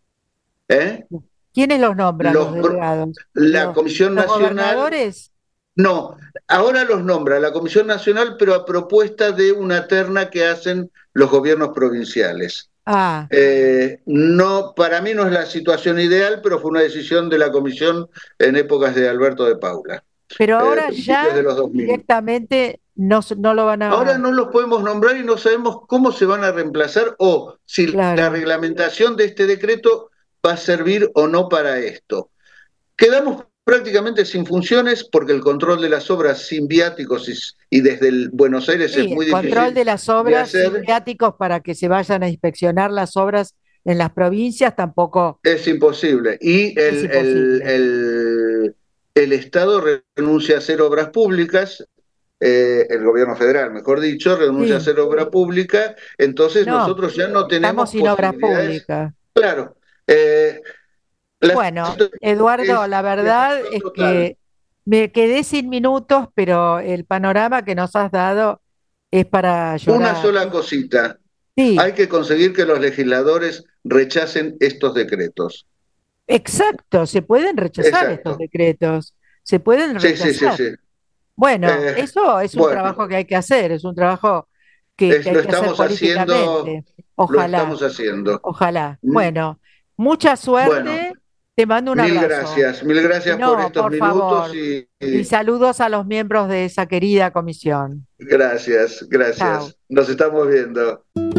Speaker 6: ¿Eh?
Speaker 2: ¿Quiénes los nombran los, los delegados?
Speaker 6: La
Speaker 2: ¿Los,
Speaker 6: Comisión
Speaker 2: los
Speaker 6: Nacional...
Speaker 2: gobernadores?
Speaker 6: No, ahora los nombra la Comisión Nacional, pero a propuesta de una terna que hacen los gobiernos provinciales.
Speaker 2: Ah.
Speaker 6: Eh, no, para mí no es la situación ideal, pero fue una decisión de la Comisión en épocas de Alberto de Paula.
Speaker 2: Pero ahora
Speaker 6: eh,
Speaker 2: ya
Speaker 6: de los
Speaker 2: directamente no, no lo van a...
Speaker 6: Ahora no los podemos nombrar y no sabemos cómo se van a reemplazar o si claro. la reglamentación de este decreto va a servir o no para esto. Quedamos prácticamente sin funciones porque el control de las obras sin viáticos y, y desde el Buenos Aires
Speaker 2: sí,
Speaker 6: es muy
Speaker 2: el
Speaker 6: difícil.
Speaker 2: Control de las obras
Speaker 6: de
Speaker 2: sin viáticos para que se vayan a inspeccionar las obras en las provincias tampoco.
Speaker 6: Es imposible. Y el,
Speaker 2: es imposible.
Speaker 6: El, el, el Estado renuncia a hacer obras públicas. Eh, el gobierno federal, mejor dicho, renuncia sí. a hacer obra pública, entonces no, nosotros ya no tenemos
Speaker 2: estamos sin obras públicas.
Speaker 6: Claro. Eh,
Speaker 2: bueno, Eduardo, es, la verdad es que me quedé sin minutos, pero el panorama que nos has dado es para llorar.
Speaker 6: Una sola cosita.
Speaker 2: Sí.
Speaker 6: Hay que conseguir que los legisladores rechacen estos decretos.
Speaker 2: Exacto, se pueden rechazar Exacto. estos decretos. Se pueden rechazar.
Speaker 6: Sí, sí, sí, sí.
Speaker 2: Bueno, eh, eso es un bueno, trabajo que hay que hacer, es un trabajo que,
Speaker 6: es,
Speaker 2: que hay
Speaker 6: lo
Speaker 2: que
Speaker 6: estamos
Speaker 2: hacer políticamente.
Speaker 6: Haciendo,
Speaker 2: ojalá.
Speaker 6: Lo estamos haciendo.
Speaker 2: Ojalá. ¿Mm? Bueno, mucha suerte. Bueno, te mando un
Speaker 6: mil
Speaker 2: abrazo.
Speaker 6: Mil gracias, mil gracias
Speaker 2: no,
Speaker 6: por estos
Speaker 2: por
Speaker 6: minutos.
Speaker 2: Favor.
Speaker 6: Y, y...
Speaker 2: y saludos a los miembros de esa querida comisión.
Speaker 6: Gracias, gracias. Chao. Nos estamos viendo.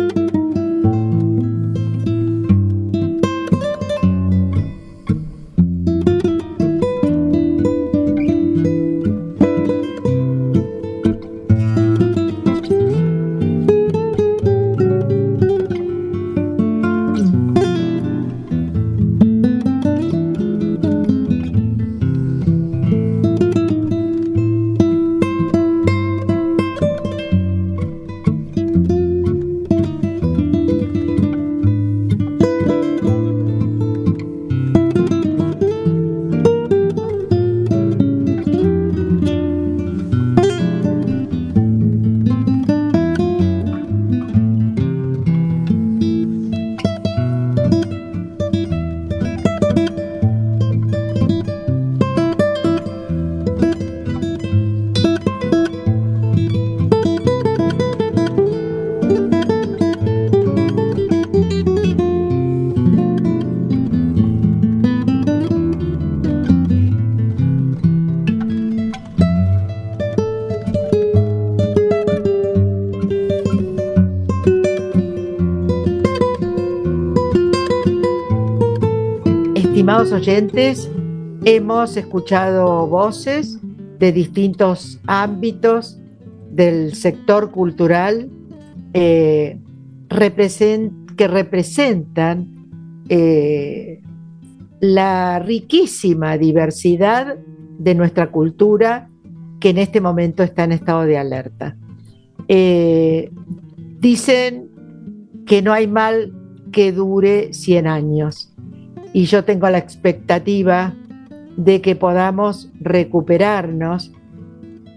Speaker 2: Estimados oyentes, hemos escuchado voces de distintos ámbitos del sector cultural eh, represent, que representan eh, la riquísima diversidad de nuestra cultura que en este momento está en estado de alerta. Eh, dicen que no hay mal que dure cien años. Y yo tengo la expectativa de que podamos recuperarnos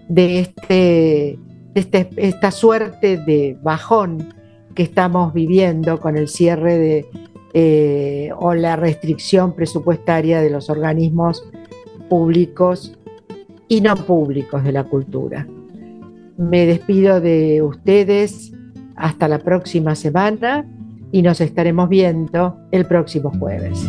Speaker 2: de, este, de este, esta suerte de bajón que estamos viviendo con el cierre de, eh, o la restricción presupuestaria de los organismos públicos y no públicos de la cultura. Me despido de ustedes hasta la próxima semana y nos estaremos viendo el próximo jueves.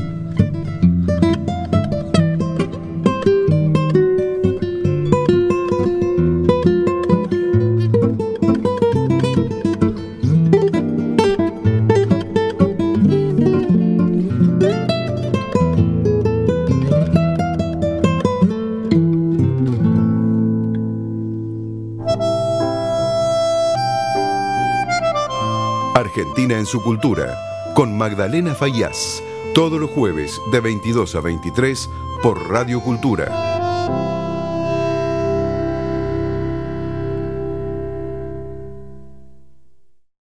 Speaker 1: Argentina en su cultura, con Magdalena Faíaz, todos los jueves de veintidós a veintitrés por Radio Cultura.